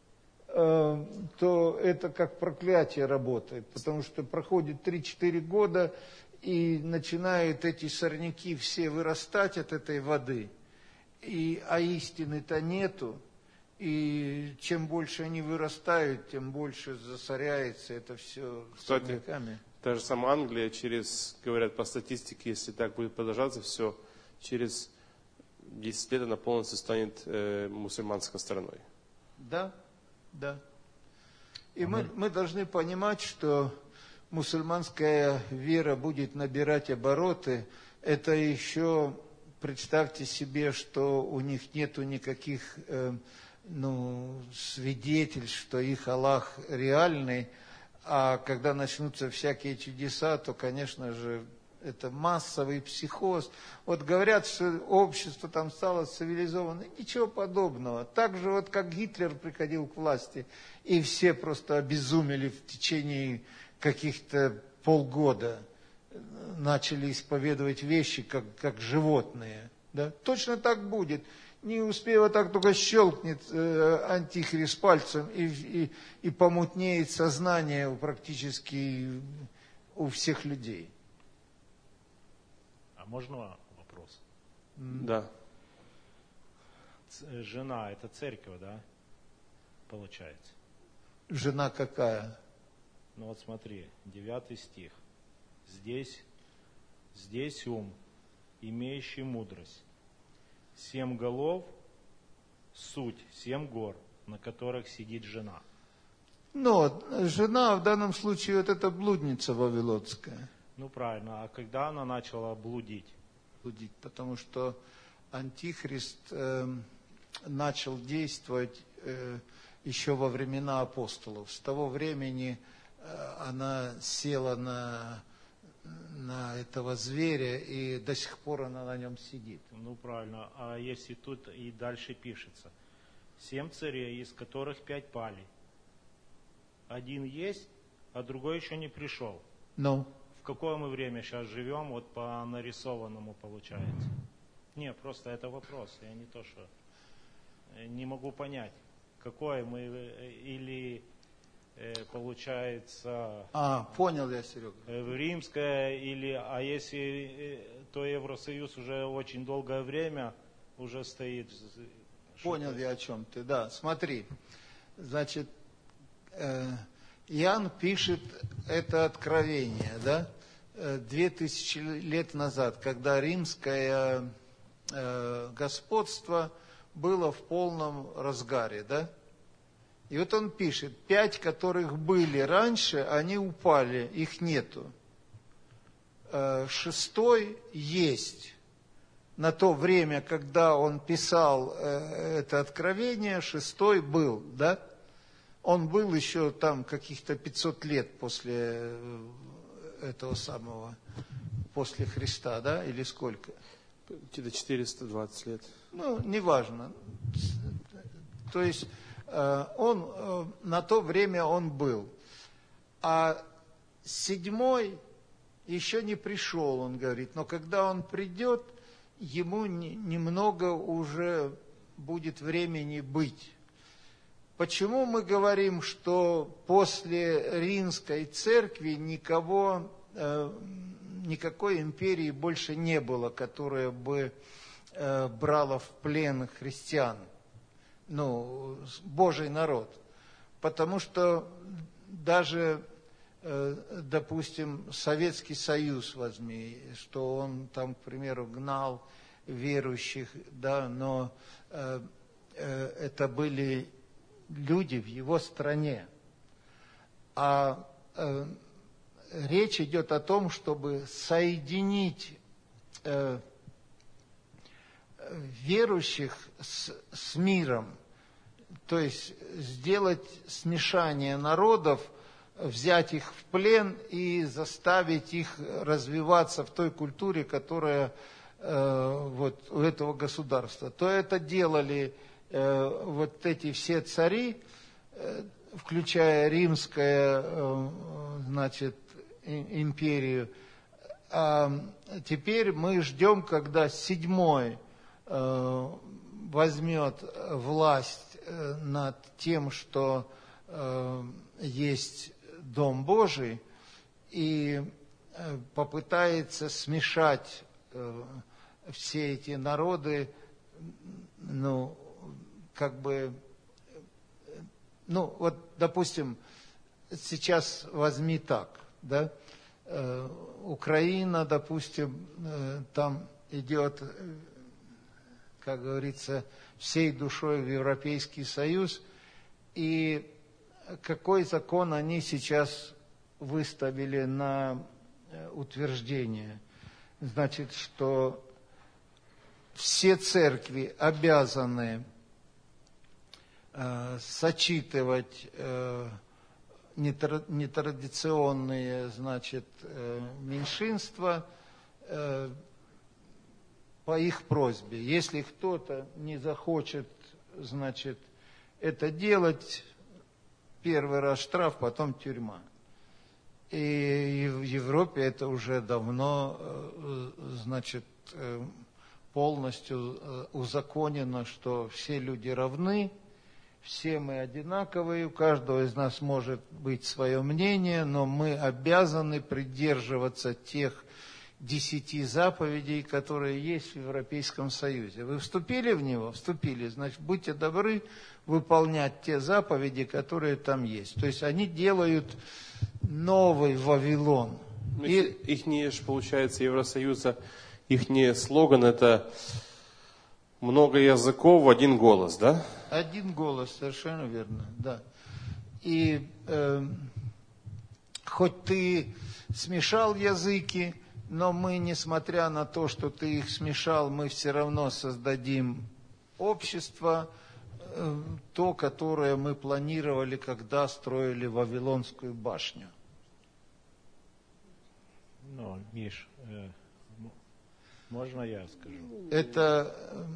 то это как проклятие работает, потому что проходит 3-4 года, и начинают эти сорняки все вырастать от этой воды, а истины-то нету, и чем больше они вырастают, тем больше засоряется это все сорняками. Та же самая Англия, говорят по статистике, если так будет продолжаться все, через 10 лет она полностью станет мусульманской страной. Да, да. И мы должны понимать, что мусульманская вера будет набирать обороты. Это еще, представьте себе, что у них нету никаких свидетельств, что их Аллах реальный. А когда начнутся всякие чудеса, то, конечно же, это массовый психоз. Вот говорят, что общество там стало цивилизованным. Ничего подобного. Так же, вот как Гитлер приходил к власти, и все просто обезумели в течение каких-то полгода. Начали исповедовать вещи, как животные. Да? Точно так будет. Не успея так только щелкнет антихрист пальцем, и помутнеет сознание практически у всех людей. А можно вопрос? Да. Жена – это церковь, да? Получается. Жена какая? Ну вот смотри, 9 стих. Здесь ум, имеющий мудрость. 7 голов, суть, 7 гор, на которых сидит жена. Но жена в данном случае вот эта блудница вавилонская. Ну правильно, а когда она начала блудить? Потому что антихрист начал действовать еще во времена апостолов. С того времени она села на этого зверя, и до сих пор она на нем сидит. Ну правильно, а если тут и дальше пишется, 7 царей, из которых 5 пали. Один есть, а другой еще не пришел. Ну? В какое мы время сейчас живем, вот по нарисованному получается? Не, просто это вопрос, я не то что, не могу понять, какое мы, или получается... понял я, Серега. Римская, а если то Евросоюз уже очень долгое время уже стоит. Понял я, о чем ты, да. Смотри, значит, Иоанн пишет это откровение, да, 2000 лет назад, когда римское господство было в полном разгаре, да. И вот он пишет, 5, которых были раньше, они упали, их нету. 6 есть. На то время, когда он писал это откровение, 6 был, да? Он был еще там каких-то 500 лет после этого самого, после Христа, да, или сколько? Где-то 420 лет. Ну, неважно. То есть... он на то время он был. А 7 еще не пришел, он говорит. Но когда он придет, ему немного уже будет времени быть. Почему мы говорим, что после Римской церкви никакой империи больше не было, которая бы брала в плен христиан? Божий народ. Потому что даже, допустим, Советский Союз возьми, что он там, к примеру, гнал верующих, да, но это были люди в его стране. А речь идет о том, чтобы соединить верующих с миром. То есть сделать смешание народов, взять их в плен и заставить их развиваться в той культуре, которая вот у этого государства. То это делали вот эти все цари, включая римскую, значит, империю. А теперь мы ждем, когда 7-й возьмет власть над тем, что есть Дом Божий, и попытается смешать все эти народы, ну, как бы, ну, вот, допустим, сейчас возьми так, да, Украина, допустим, там идет, как говорится, всей душой в Европейский Союз, и какой закон они сейчас выставили на утверждение? Значит, что все церкви обязаны сочетывать нетрадиционные, значит, меньшинства по их просьбе. Если кто-то не захочет, значит, это делать, первый раз штраф, потом тюрьма. И в Европе это уже давно, значит, полностью узаконено, что все люди равны, все мы одинаковые, у каждого из нас может быть свое мнение, но мы обязаны придерживаться тех 10 заповедей, которые есть в Европейском Союзе. Вы вступили в него? Вступили. Значит, будьте добры выполнять те заповеди, которые там есть. То есть они делают новый Вавилон. Ихние же, получается, Евросоюза, ихний слоган это много языков в один голос, да? Один голос, совершенно верно, да. И хоть ты смешал языки, но мы, несмотря на то, что ты их смешал, мы все равно создадим общество, то, которое мы планировали, когда строили Вавилонскую башню. Ну, Миш, можно я скажу? Это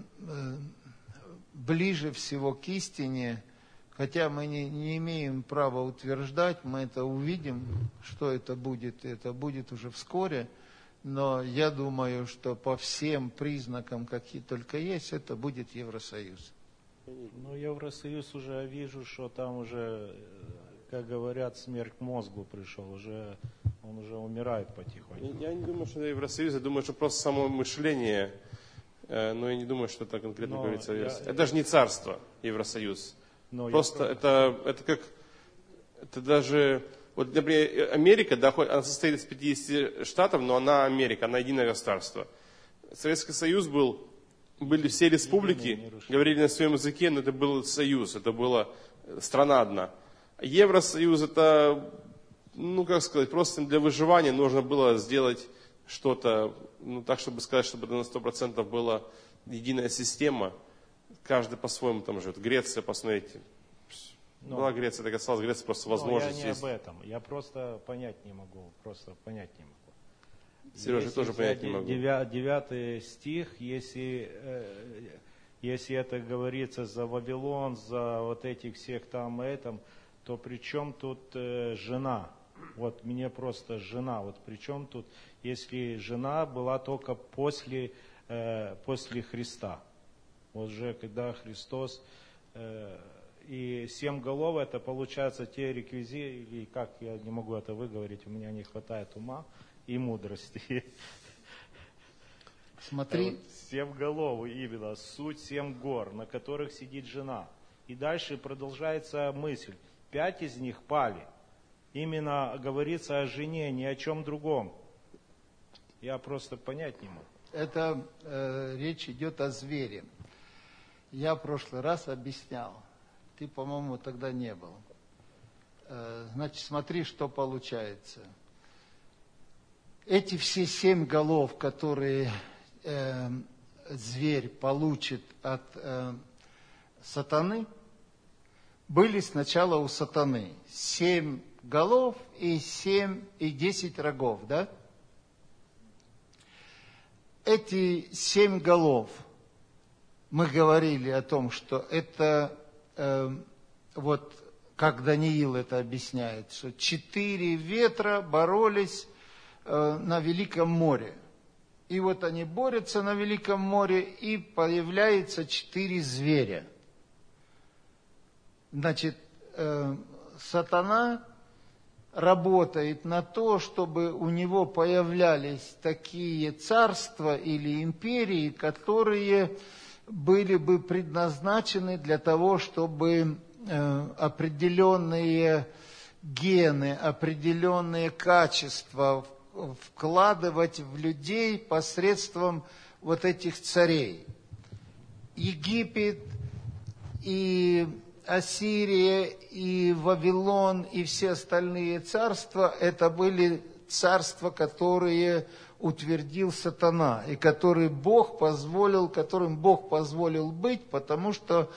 ближе всего к истине, хотя мы не имеем права утверждать, мы это увидим, что это будет уже вскоре, но я думаю, что по всем признакам, какие только есть, это будет Евросоюз. Ну, Евросоюз уже, я вижу, что там уже, как говорят, смерть к мозгу пришел, он уже умирает потихоньку. Я не думаю, что это Евросоюз, я думаю, что просто само мышление, но я не думаю, что это конкретно говорится. Это даже не царство, Евросоюз. Просто это как, это даже, вот, например, Америка, да, она состоит из 50 штатов, но она Америка, она единое государство. Советский Союз были все республики, говорили на своем языке, но это был союз, это была страна одна. Евросоюз это, ну как сказать, просто для выживания нужно было сделать что-то, ну так, чтобы сказать, чтобы это на 100% была единая система, каждый по-своему там живет. Греция, посмотрите, была Греция, так осталась Греция, просто возможность. Я не об этом, я просто понять не могу, Сережа, тоже понять не могу. 9 стих, если это говорится за Вавилон, за вот этих всех там этом, то при чем тут жена? Вот мне просто жена, вот при чем тут, если жена была только после Христа? Вот же когда Христос и 7 голов, это получается те реквизиты, или как, я не могу это выговорить, у меня не хватает ума и мудрости. Смотри. 7 голов именно, суть 7 гор, на которых сидит жена. И дальше продолжается мысль. 5 из них пали. Именно говорится о жене, ни о чем другом. Я просто понять не могу. Это речь идет о звере. Я в прошлый раз объяснял. Ты, по-моему, тогда не был. Значит, смотри, что получается. Эти все 7 голов, которые зверь получит от сатаны, были сначала у сатаны 7 голов и 10 рогов, да? Эти 7 голов, мы говорили о том, что это, вот как Даниил это объясняет, что 4 ветра боролись на Великом море. И вот они борются на Великом море, и появляется 4 зверя. Значит, сатана работает на то, чтобы у него появлялись такие царства или империи, которые были бы предназначены для того, чтобы определенные гены, определенные качества вкладывать в людей посредством вот этих царей. Египет и Ассирия, и Вавилон, и все остальные царства, это были царства, которые утвердил сатана, и которым Бог позволил быть, потому что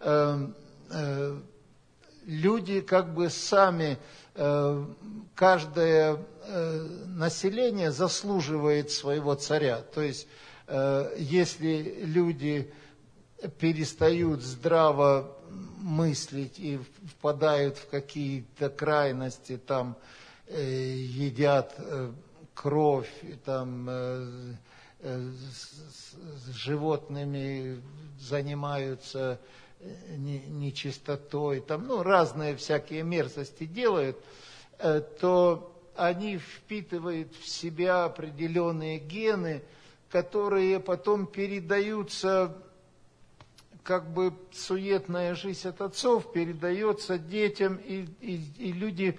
люди как бы сами, каждое население заслуживает своего царя. То есть, если люди перестают здраво мыслить и впадают в какие-то крайности, там едят кровь, там с животными занимаются нечистотой, там, разные всякие мерзости делают, то они впитывают в себя определенные гены, которые потом передаются, как бы суетная жизнь от отцов передается детям, и люди,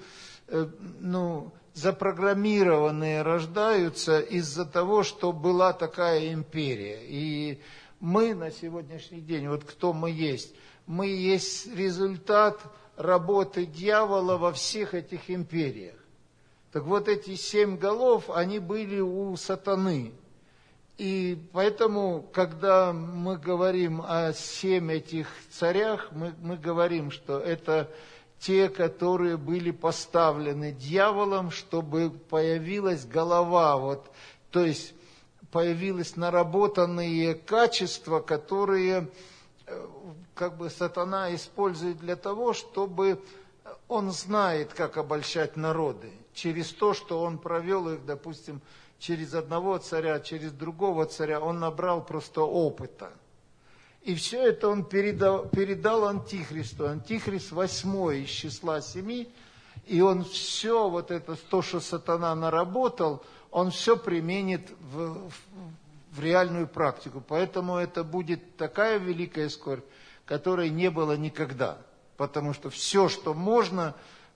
запрограммированные рождаются из-за того, что была такая империя. И мы на сегодняшний день, вот кто мы есть результат работы дьявола во всех этих империях. Так вот, эти 7 голов, они были у сатаны. И поэтому, когда мы говорим о 7 этих царях, мы говорим, что это те, которые были поставлены дьяволом, чтобы появилась голова, то есть появились наработанные качества, которые как бы сатана использует для того, чтобы он знает, как обольщать народы. Через то, что он провел их, допустим, через одного царя, через другого царя, он набрал просто опыта. И все это он передал Антихристу. Антихрист 8 из числа 7, и он все вот это, то, что сатана наработал, он все применит в реальную практику. Поэтому это будет такая великая скорбь, которой не было никогда. Потому что все, что можно,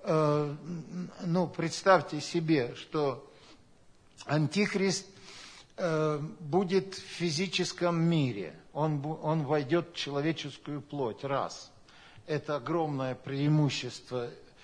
представьте себе, что Антихрист будет в физическом мире. Он войдет в человеческую плоть, раз. Это огромное преимущество,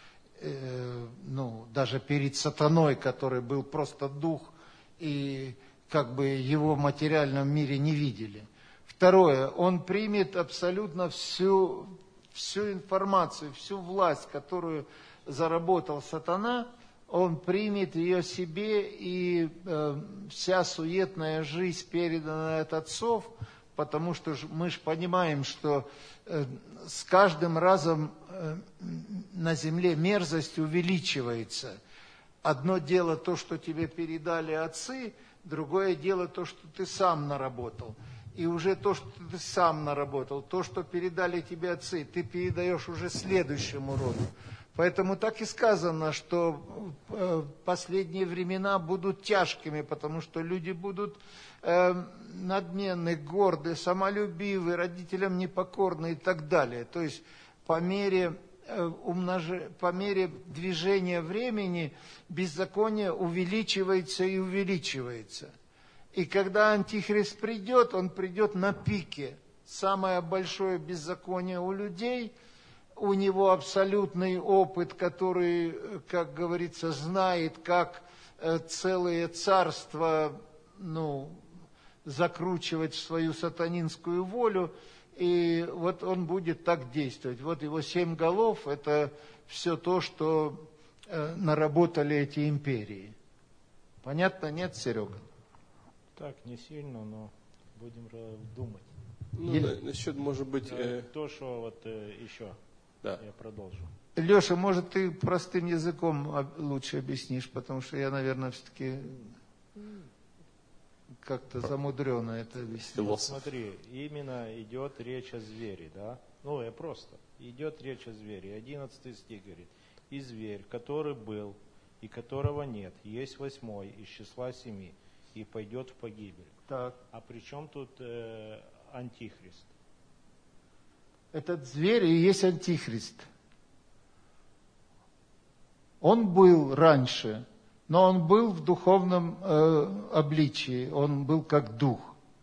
даже перед сатаной, который был просто дух, и как бы его в материальном мире не видели. Второе, он примет абсолютно всю информацию, всю власть, которую заработал сатана, он примет ее себе, и вся суетная жизнь передана от отцов, потому что мы же понимаем, что с каждым разом на земле мерзость увеличивается. Одно дело то, что тебе передали отцы, другое дело то, что ты сам наработал. И уже то, что ты сам наработал, то, что передали тебе отцы, ты передаешь уже следующему роду. Поэтому так и сказано, что последние времена будут тяжкими, потому что люди будут надменны, горды, самолюбивы, родителям непокорны и так далее. То есть по мере движения времени беззаконие увеличивается и увеличивается. И когда Антихрист придет, он придет на пике. Самое большое беззаконие у людей, у него абсолютный опыт, который, как говорится, знает, как целые царства, закручивать в свою сатанинскую волю, и вот он будет так действовать. Вот его 7 голов – это все то, что наработали эти империи. Понятно, нет, Серега? Так, не сильно, но будем думать. Ну, насчет, может быть... То, что вот еще, Да. я продолжу. Леша, может, ты простым языком лучше объяснишь, потому что я, наверное, все-таки как-то замудренно это объяснил. Философ. Смотри, именно идет речь о звере, да? Ну, я просто. Идет речь о звере. 11 стих говорит. И зверь, который был, и которого нет, есть 8 из числа 7, и пойдет в погибель. Так. А при чем тут антихрист? Этот зверь и есть антихрист. Он был раньше, но он был в духовном обличии, он был как дух.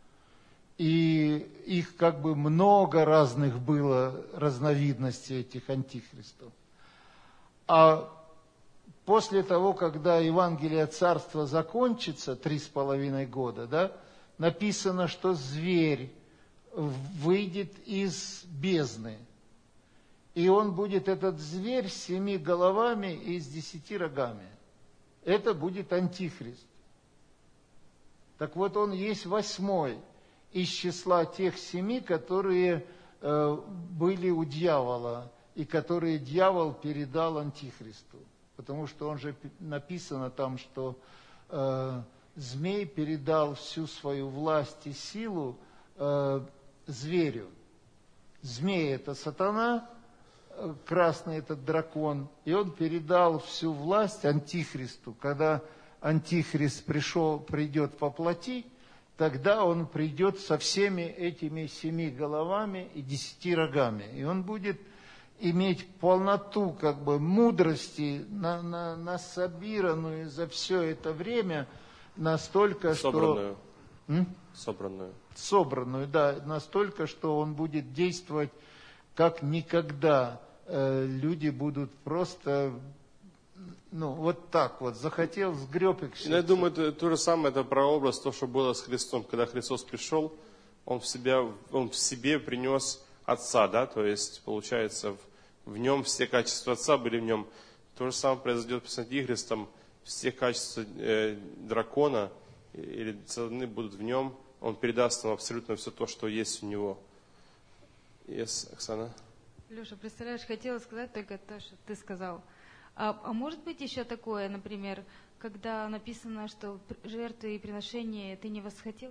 И их как бы много разных было разновидностей этих антихристов. А после того, когда Евангелие Царства закончится, 3,5 года, да, написано, что зверь выйдет из бездны. И он будет, этот зверь, с 7 головами и с 10 рогами. Это будет антихрист. Так вот, он есть 8 из числа тех 7, которые были у дьявола, и которые дьявол передал антихристу. Потому что он же написано там, что змей передал всю свою власть и силу зверю. Змей – это сатана, красный – это дракон, и он передал всю власть антихристу. Когда антихрист придет во плоти, тогда он придет со всеми этими 7 головами и 10 рогами. И он будет иметь полноту как бы мудрости, насобиранную за все это время, настолько, Собранную. что... Собранную, да, настолько, что он будет действовать как никогда. Люди будут просто, вот так вот, захотел, сгреб их. Я думаю, это то же самое, это прообраз, то, что было с Христом. Когда Христос пришел, Он в себе принес Отца, да, то есть, получается, в нем все качества Отца были в нем. То же самое произойдет с Антихристом, все качества дракона или сатаны будут в нем, он передаст нам абсолютно все то, что есть у него. Yes, Оксана? Леша, представляешь, хотела сказать только то, что ты сказал. А может быть еще такое, например, когда написано, что жертвы и приношения ты не восхотел,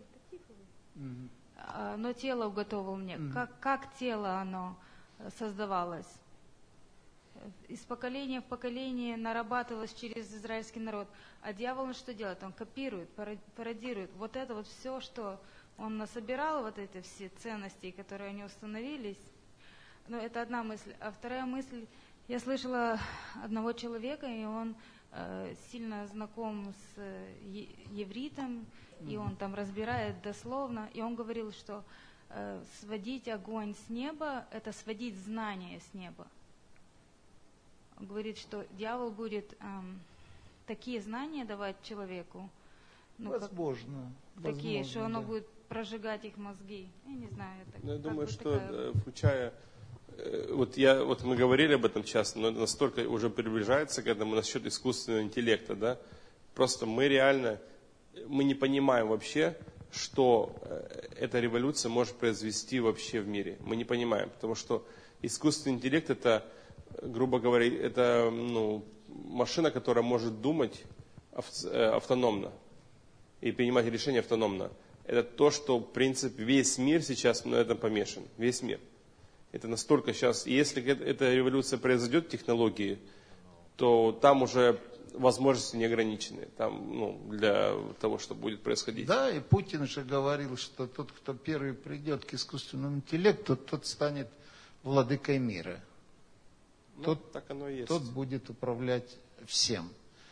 но тело уготовил мне. Как тело оно создавалось? Из поколения в поколение нарабатывалось через израильский народ. А дьявол что делает? Он копирует, пародирует. Вот это вот все, что он насобирал, вот эти все ценности, которые они установились. Ну, это одна мысль. А вторая мысль, я слышала одного человека, и он сильно знаком с евритом, и он там разбирает дословно, и он говорил, что сводить огонь с неба – это сводить знания с неба. Он говорит, что дьявол будет такие знания давать человеку, возможно, такие, что оно да. будет прожигать их мозги. Я не знаю. Я думаю, что включая... Вот мы говорили об этом часто, но настолько уже приближается к этому насчет искусственного интеллекта, да? Просто мы не понимаем вообще, что эта революция может произвести вообще в мире. Мы не понимаем, потому что искусственный интеллект это, грубо говоря, это машина, которая может думать автономно и принимать решения автономно. Это то, что, в принципе, весь мир сейчас на этом помешан. Весь мир. Это настолько сейчас... И если эта революция произойдет в технологии, то там уже возможности не ограничены. Там, для того, что будет происходить. Да, и Путин же говорил, что тот, кто первый придет к искусственному интеллекту, тот станет владыкой мира. Так оно и есть. Тот будет управлять всем.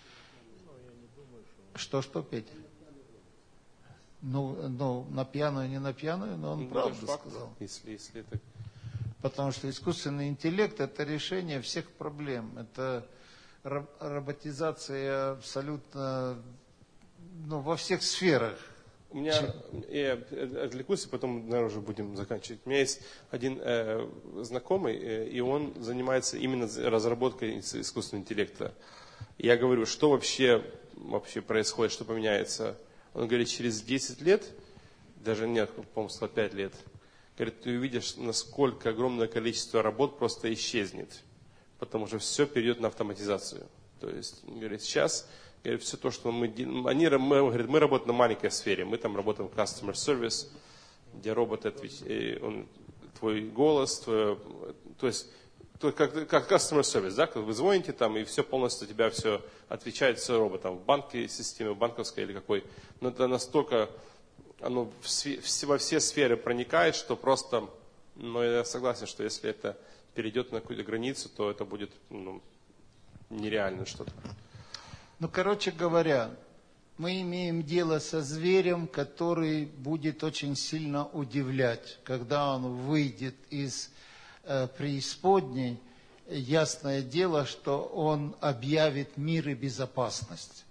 Что, Петя? На пьяную, не на пьяную, но он правду сказал. Если это... Потому что искусственный интеллект – это решение всех проблем. Это роботизация абсолютно во всех сферах. У меня, я отвлекусь, и потом, наверное, уже будем заканчивать. У меня есть один знакомый, и он занимается именно разработкой искусственного интеллекта. Я говорю, что вообще происходит, что поменяется. Он говорит, через 10 лет, даже нет, по-моему, сказал 5 лет, говорит, ты увидишь, насколько огромное количество работ просто исчезнет, потому что все перейдет на автоматизацию. То есть, говорит, сейчас... Говорит, все то, что мы делаем, мы работаем на маленькой сфере, мы там работаем в customer service, где робот отвечает, твой голос, то есть как customer service, да, когда вы звоните там, и все полностью тебя все отвечает все роботом, в банке, системе банковской или какой, но это настолько, оно во все сферы проникает, что просто, но я согласен, что если это перейдет на какую-то границу, то это будет нереально что-то. Ну, короче говоря, мы имеем дело со зверем, который будет очень сильно удивлять. Когда он выйдет из преисподней, ясное дело, что он объявит мир и безопасность.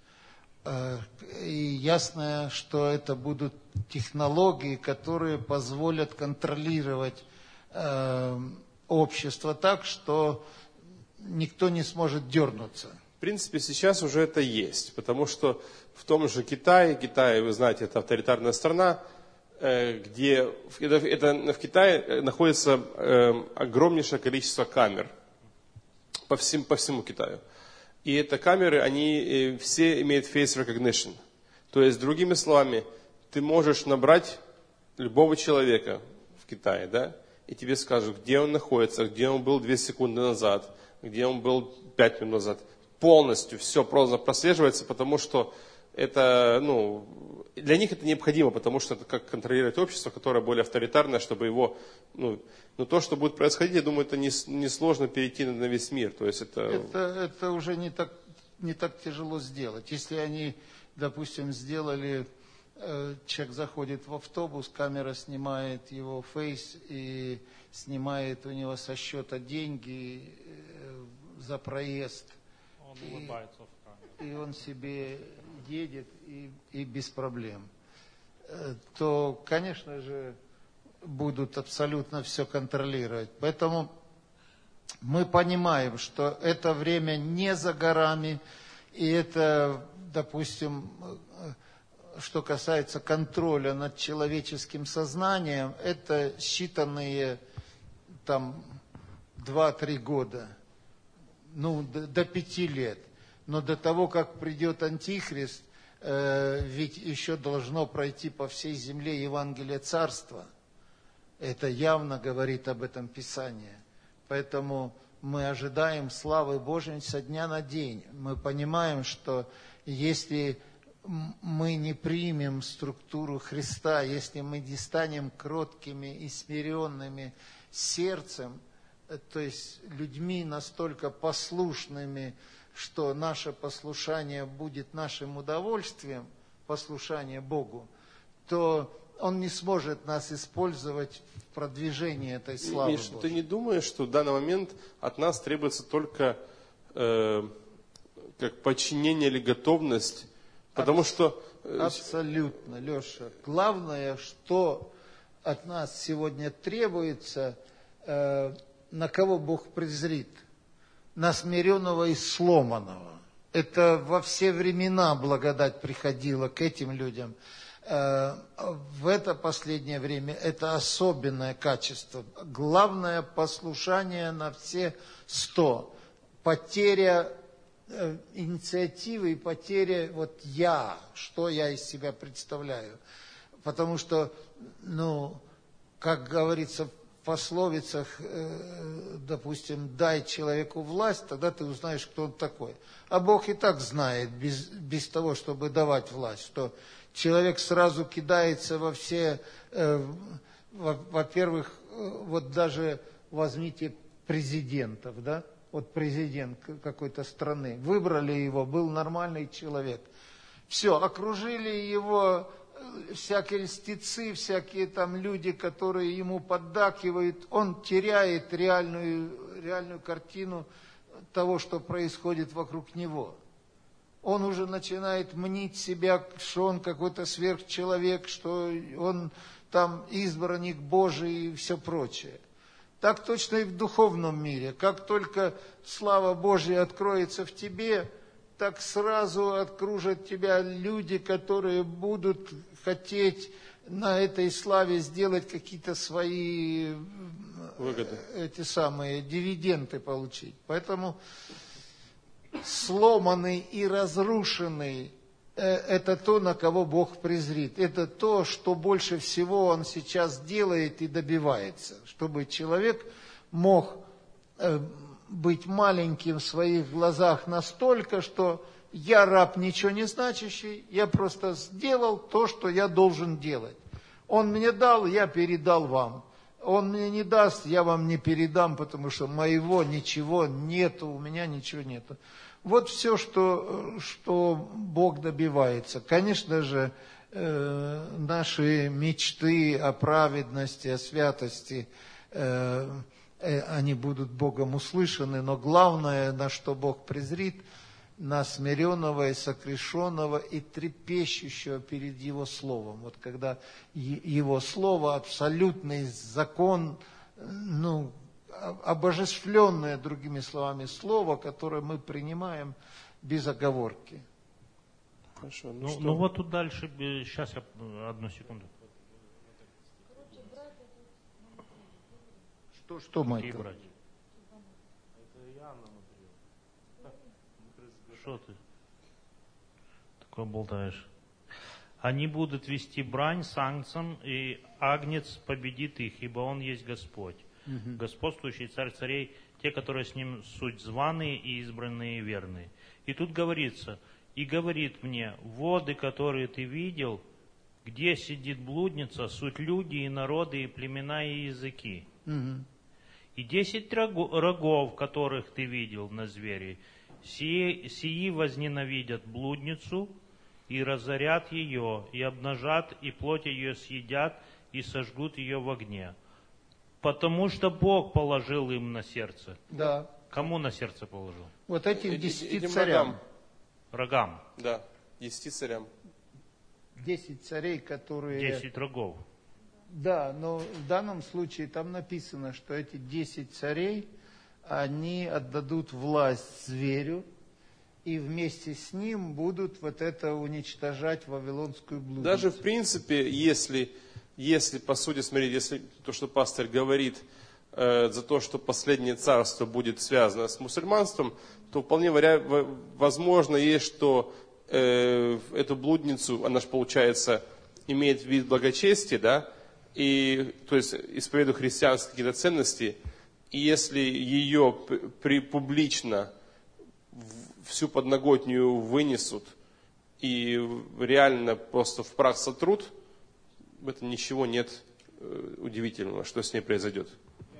И ясно, что это будут технологии, которые позволят контролировать общество так, что никто не сможет дернуться. В принципе, сейчас уже это есть, потому что в том же Китае, вы знаете, это авторитарная страна, где в Китае находится огромнейшее количество камер по всему Китаю. И это камеры, они все имеют face recognition. То есть, другими словами, ты можешь набрать любого человека в Китае, да, и тебе скажут, где он находится, где он был 2 секунды назад, где он был 5 минут назад. Полностью все просто прослеживается, потому что это, для них это необходимо, потому что это как контролировать общество, которое более авторитарное, чтобы его, но то, что будет происходить, я думаю, это несложно перейти на весь мир. То есть это уже не так тяжело сделать. Если они, допустим, сделали, человек заходит в автобус, камера снимает его фейс и снимает у него со счета деньги за проезд. Он улыбается в камеру. И он себе едет и без проблем. То, конечно же, будут абсолютно все контролировать. Поэтому мы понимаем, что это время не за горами. И это, допустим, что касается контроля над человеческим сознанием, это считанные там 2-3 года. До 5 лет. Но до того, как придет Антихрист, ведь еще должно пройти по всей земле Евангелие Царства. Это явно говорит об этом Писание. Поэтому мы ожидаем славы Божией со дня на день. Мы понимаем, что если мы не примем структуру Христа, если мы не станем кроткими и смиренными сердцем, то есть людьми настолько послушными, что наше послушание будет нашим удовольствием, послушание Богу, то Он не сможет нас использовать в продвижении этой славы Миш, Божьей. ты не думаешь, что в данный момент от нас требуется только как подчинение или готовность? Потому что... Абсолютно, Леша. Главное, что от нас сегодня требуется, на кого Бог презрит? На смиренного и сломанного. Это во все времена благодать приходила к этим людям. В это последнее время это особенное качество. Главное послушание на все 100. Потеря инициативы и потеря что я из себя представляю. Потому что, как говорится в пословицах, допустим, дай человеку власть, тогда ты узнаешь, кто он такой. А Бог и так знает, без того, чтобы давать власть, что человек сразу кидается во все, во-первых, вот даже возьмите президентов, да, вот президент какой-то страны, выбрали его, был нормальный человек, все, окружили его всякие льстецы, всякие там люди, которые ему поддакивают, он теряет реальную картину того, что происходит вокруг него. Он уже начинает мнить себя, что он какой-то сверхчеловек, что он там избранник Божий и все прочее. Так точно и в духовном мире. Как только слава Божья откроется в тебе, так сразу окружат тебя люди, которые будут хотеть на этой славе сделать какие-то свои Выгоды. эти самые дивиденды получить. Поэтому сломанный и разрушенный это то, на кого Бог презрит. Это то, что больше всего Он сейчас делает и добивается. Чтобы человек мог быть маленьким в своих глазах настолько, что я раб ничего не значащий, я просто сделал то, что я должен делать. Он мне дал, я передал вам. Он мне не даст, я вам не передам, потому что моего ничего нету, у меня ничего нету. Вот все, что Бог добивается. Конечно же, наши мечты о праведности, о святости, они будут Богом услышаны, но главное, на что Бог презрит, на смиренного и сокрушенного и трепещущего перед Его Словом. Вот когда Его Слово, абсолютный закон, обожествленное, другими словами, Слово, которое мы принимаем без оговорки. Хорошо. Ну вот тут дальше, сейчас я одну секунду. Что, Майкл? Какие братья? Что ты такое болтаешь? Они будут вести брань с агнцем, и агнец победит их, ибо он есть Господь. Господствующий царь царей, те, которые с ним суть званые и избранные и верные. И тут говорится, и говорит мне, воды, которые ты видел, где сидит блудница, суть люди и народы, и племена, и языки. И 10 рогов, которых ты видел на звере, сии возненавидят блудницу, и разорят ее, и обнажат, и плоть ее съедят, и сожгут ее в огне. Потому что Бог положил им на сердце. Да. Кому на сердце положил? Вот этим 10 Этим царям. Рогам. Да, 10 царям. 10 царей, которые... 10 рогов. Да, но в данном случае там написано, что эти 10 царей, они отдадут власть зверю, и вместе с ним будут вот это уничтожать вавилонскую блудницу. Даже в принципе, если по сути смотреть, если то, что пастор говорит, за то, что последнее царство будет связано с мусульманством, то вполне возможно есть, что эту блудницу, она же получается, имеет вид благочестия, да, и, то есть исповедует христианские какие-то ценности, и если ее публично всю подноготню вынесут и реально просто в прах сотрут, в этом ничего нет удивительного, что с ней произойдет.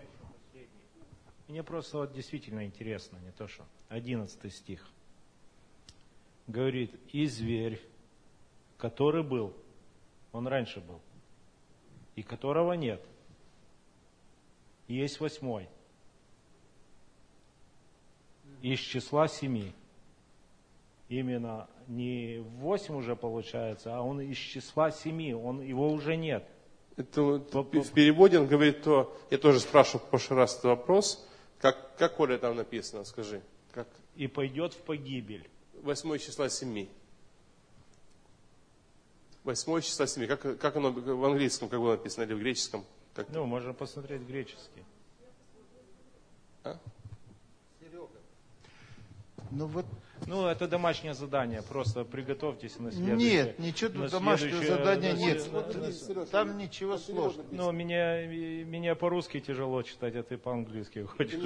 Мне просто вот действительно интересно, не то что. 11 стих. Говорит, и зверь, который был, он раньше был, и которого нет. Есть 8. Из числа 7. Именно не 8 уже получается, а он из числа 7, его уже нет. Это в переводе он говорит, то я тоже спрашивал в прошлый раз этот вопрос, как Коля там написано, скажи. Как? И пойдет в погибель. 8 числа 7. 8 числа 7. Как оно в английском, как было написано, или в греческом? Как? Ну, можно посмотреть греческий. А? Ну, это домашнее задание, просто приготовьтесь на следующее. Нет, ничего тут домашнего задания нет. Там ничего сложного. Ну, мне по-русски тяжело читать, а ты по-английски хочешь.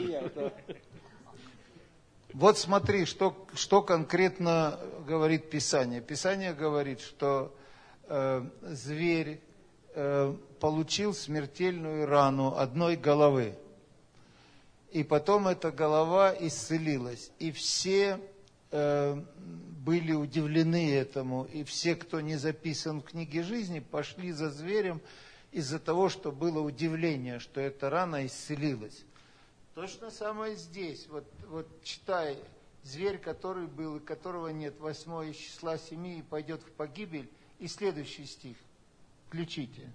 Вот смотри, что конкретно говорит Писание. Писание говорит, что зверь получил смертельную рану одной головы. И потом эта голова исцелилась. И все были удивлены этому. И все, кто не записан в книге жизни, пошли за зверем из-за того, что было удивление, что эта рана исцелилась. То же самое здесь. Вот читай зверь, который был и которого нет, 8 из числа 7 и пойдет в погибель. И следующий стих. Включите.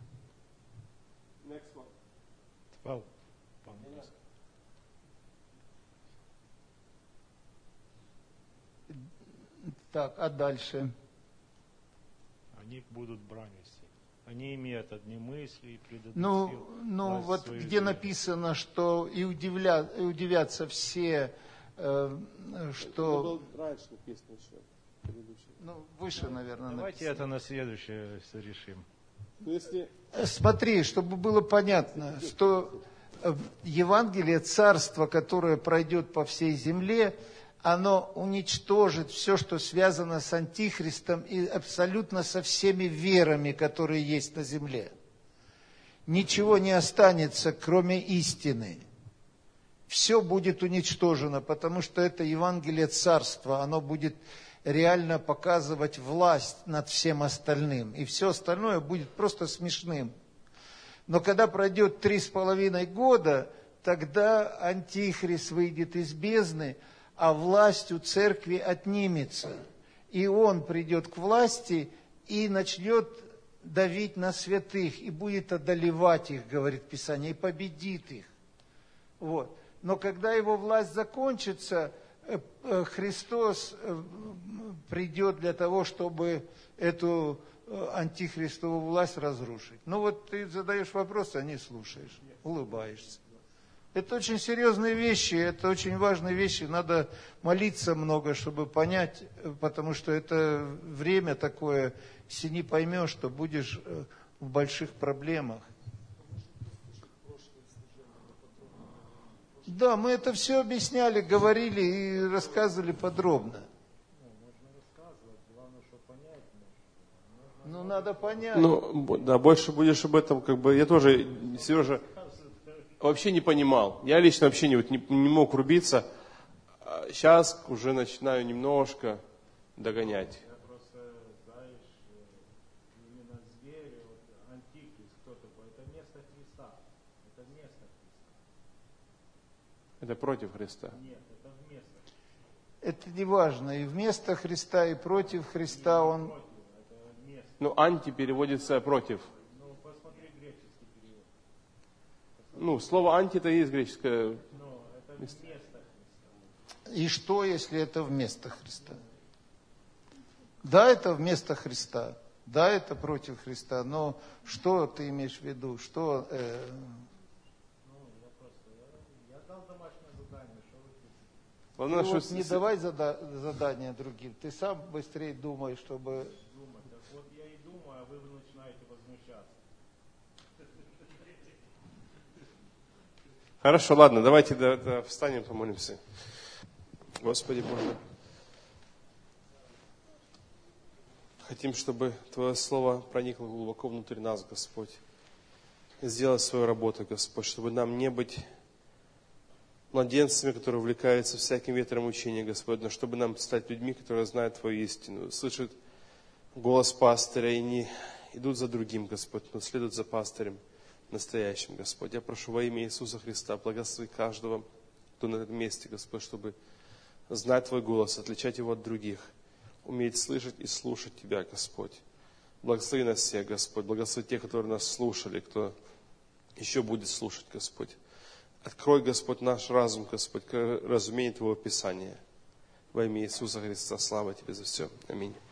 Так, а дальше? Они будут браниться. Они имеют одни мысли и предадут Ну власть вот свою где землю. написано, что и удивятся все, Это что... было раньше написано еще. Предыдущее. Ну, выше, наверное, Давайте написано. это на следующее решим. Ну, если Смотри, чтобы было понятно, что Евангелие, царство, которое пройдет по всей земле, оно уничтожит все, что связано с Антихристом и абсолютно со всеми верами, которые есть на земле. Ничего не останется, кроме истины. Все будет уничтожено, потому что это Евангелие царства, оно будет реально показывать власть над всем остальным. И все остальное будет просто смешным. Но когда пройдет 3,5 года, тогда Антихрист выйдет из бездны, а власть у церкви отнимется. И он придет к власти и начнет давить на святых, и будет одолевать их, говорит Писание, и победит их. Вот. Но когда его власть закончится, Христос придет для того, чтобы эту антихристову власть разрушить. Ну вот ты задаешь вопрос, а не слушаешь, улыбаешься. Это очень серьезные вещи, это очень важные вещи. Надо молиться много, чтобы понять, потому что это время такое, если не поймешь, то будешь в больших проблемах. Да, мы это все объясняли, говорили и рассказывали подробно. Ну, надо понять. Ну, да, больше будешь об этом, как бы, я тоже, Сережа, вообще не понимал. Я лично вообще не мог врубиться. Сейчас уже начинаю немножко догонять. Я просто, знаешь, именно зверь, вот, антихрист, кто такой, это место Христа. Это место Христа. Это против Христа. Нет, это вместо Христа. Это не важно. И вместо Христа, и против Христа он... Ну, анти переводится против. Ну, посмотри греческий перевод. Ну, слово анти это и есть греческое. Но это вместо Христа. И что, если это вместо Христа? Да, это вместо Христа. Да, это против Христа. Но что ты имеешь в виду? Что... Я дал домашнее задание, что вы хотите? Главное, Ты что вот не давай задания другим. Ты сам быстрее думай, чтобы... Думать. Так вот я и думаю, а вы начинаете возмущаться. Хорошо, ладно, давайте встанем, помолимся. Господи Боже, хотим, чтобы Твое Слово проникло глубоко внутрь нас, Господь. И сделать свою работу, Господь, чтобы нам не быть младенцами, которые увлекаются всяким ветром учения, Господь, но чтобы нам стать людьми, которые знают Твою истину, слышат голос пастыря и не идут за другим, Господь, но следуют за пастырем настоящим, Господь. Я прошу во имя Иисуса Христа, благослови каждого, кто на этом месте, Господь, чтобы знать Твой голос, отличать его от других, уметь слышать и слушать Тебя, Господь. Благослови нас всех, Господь, благослови тех, которые нас слушали, кто еще будет слушать, Господь. Открой, Господь, наш разум, Господь, к разумению Твоего Писания. Во имя Иисуса Христа, слава Тебе за все. Аминь.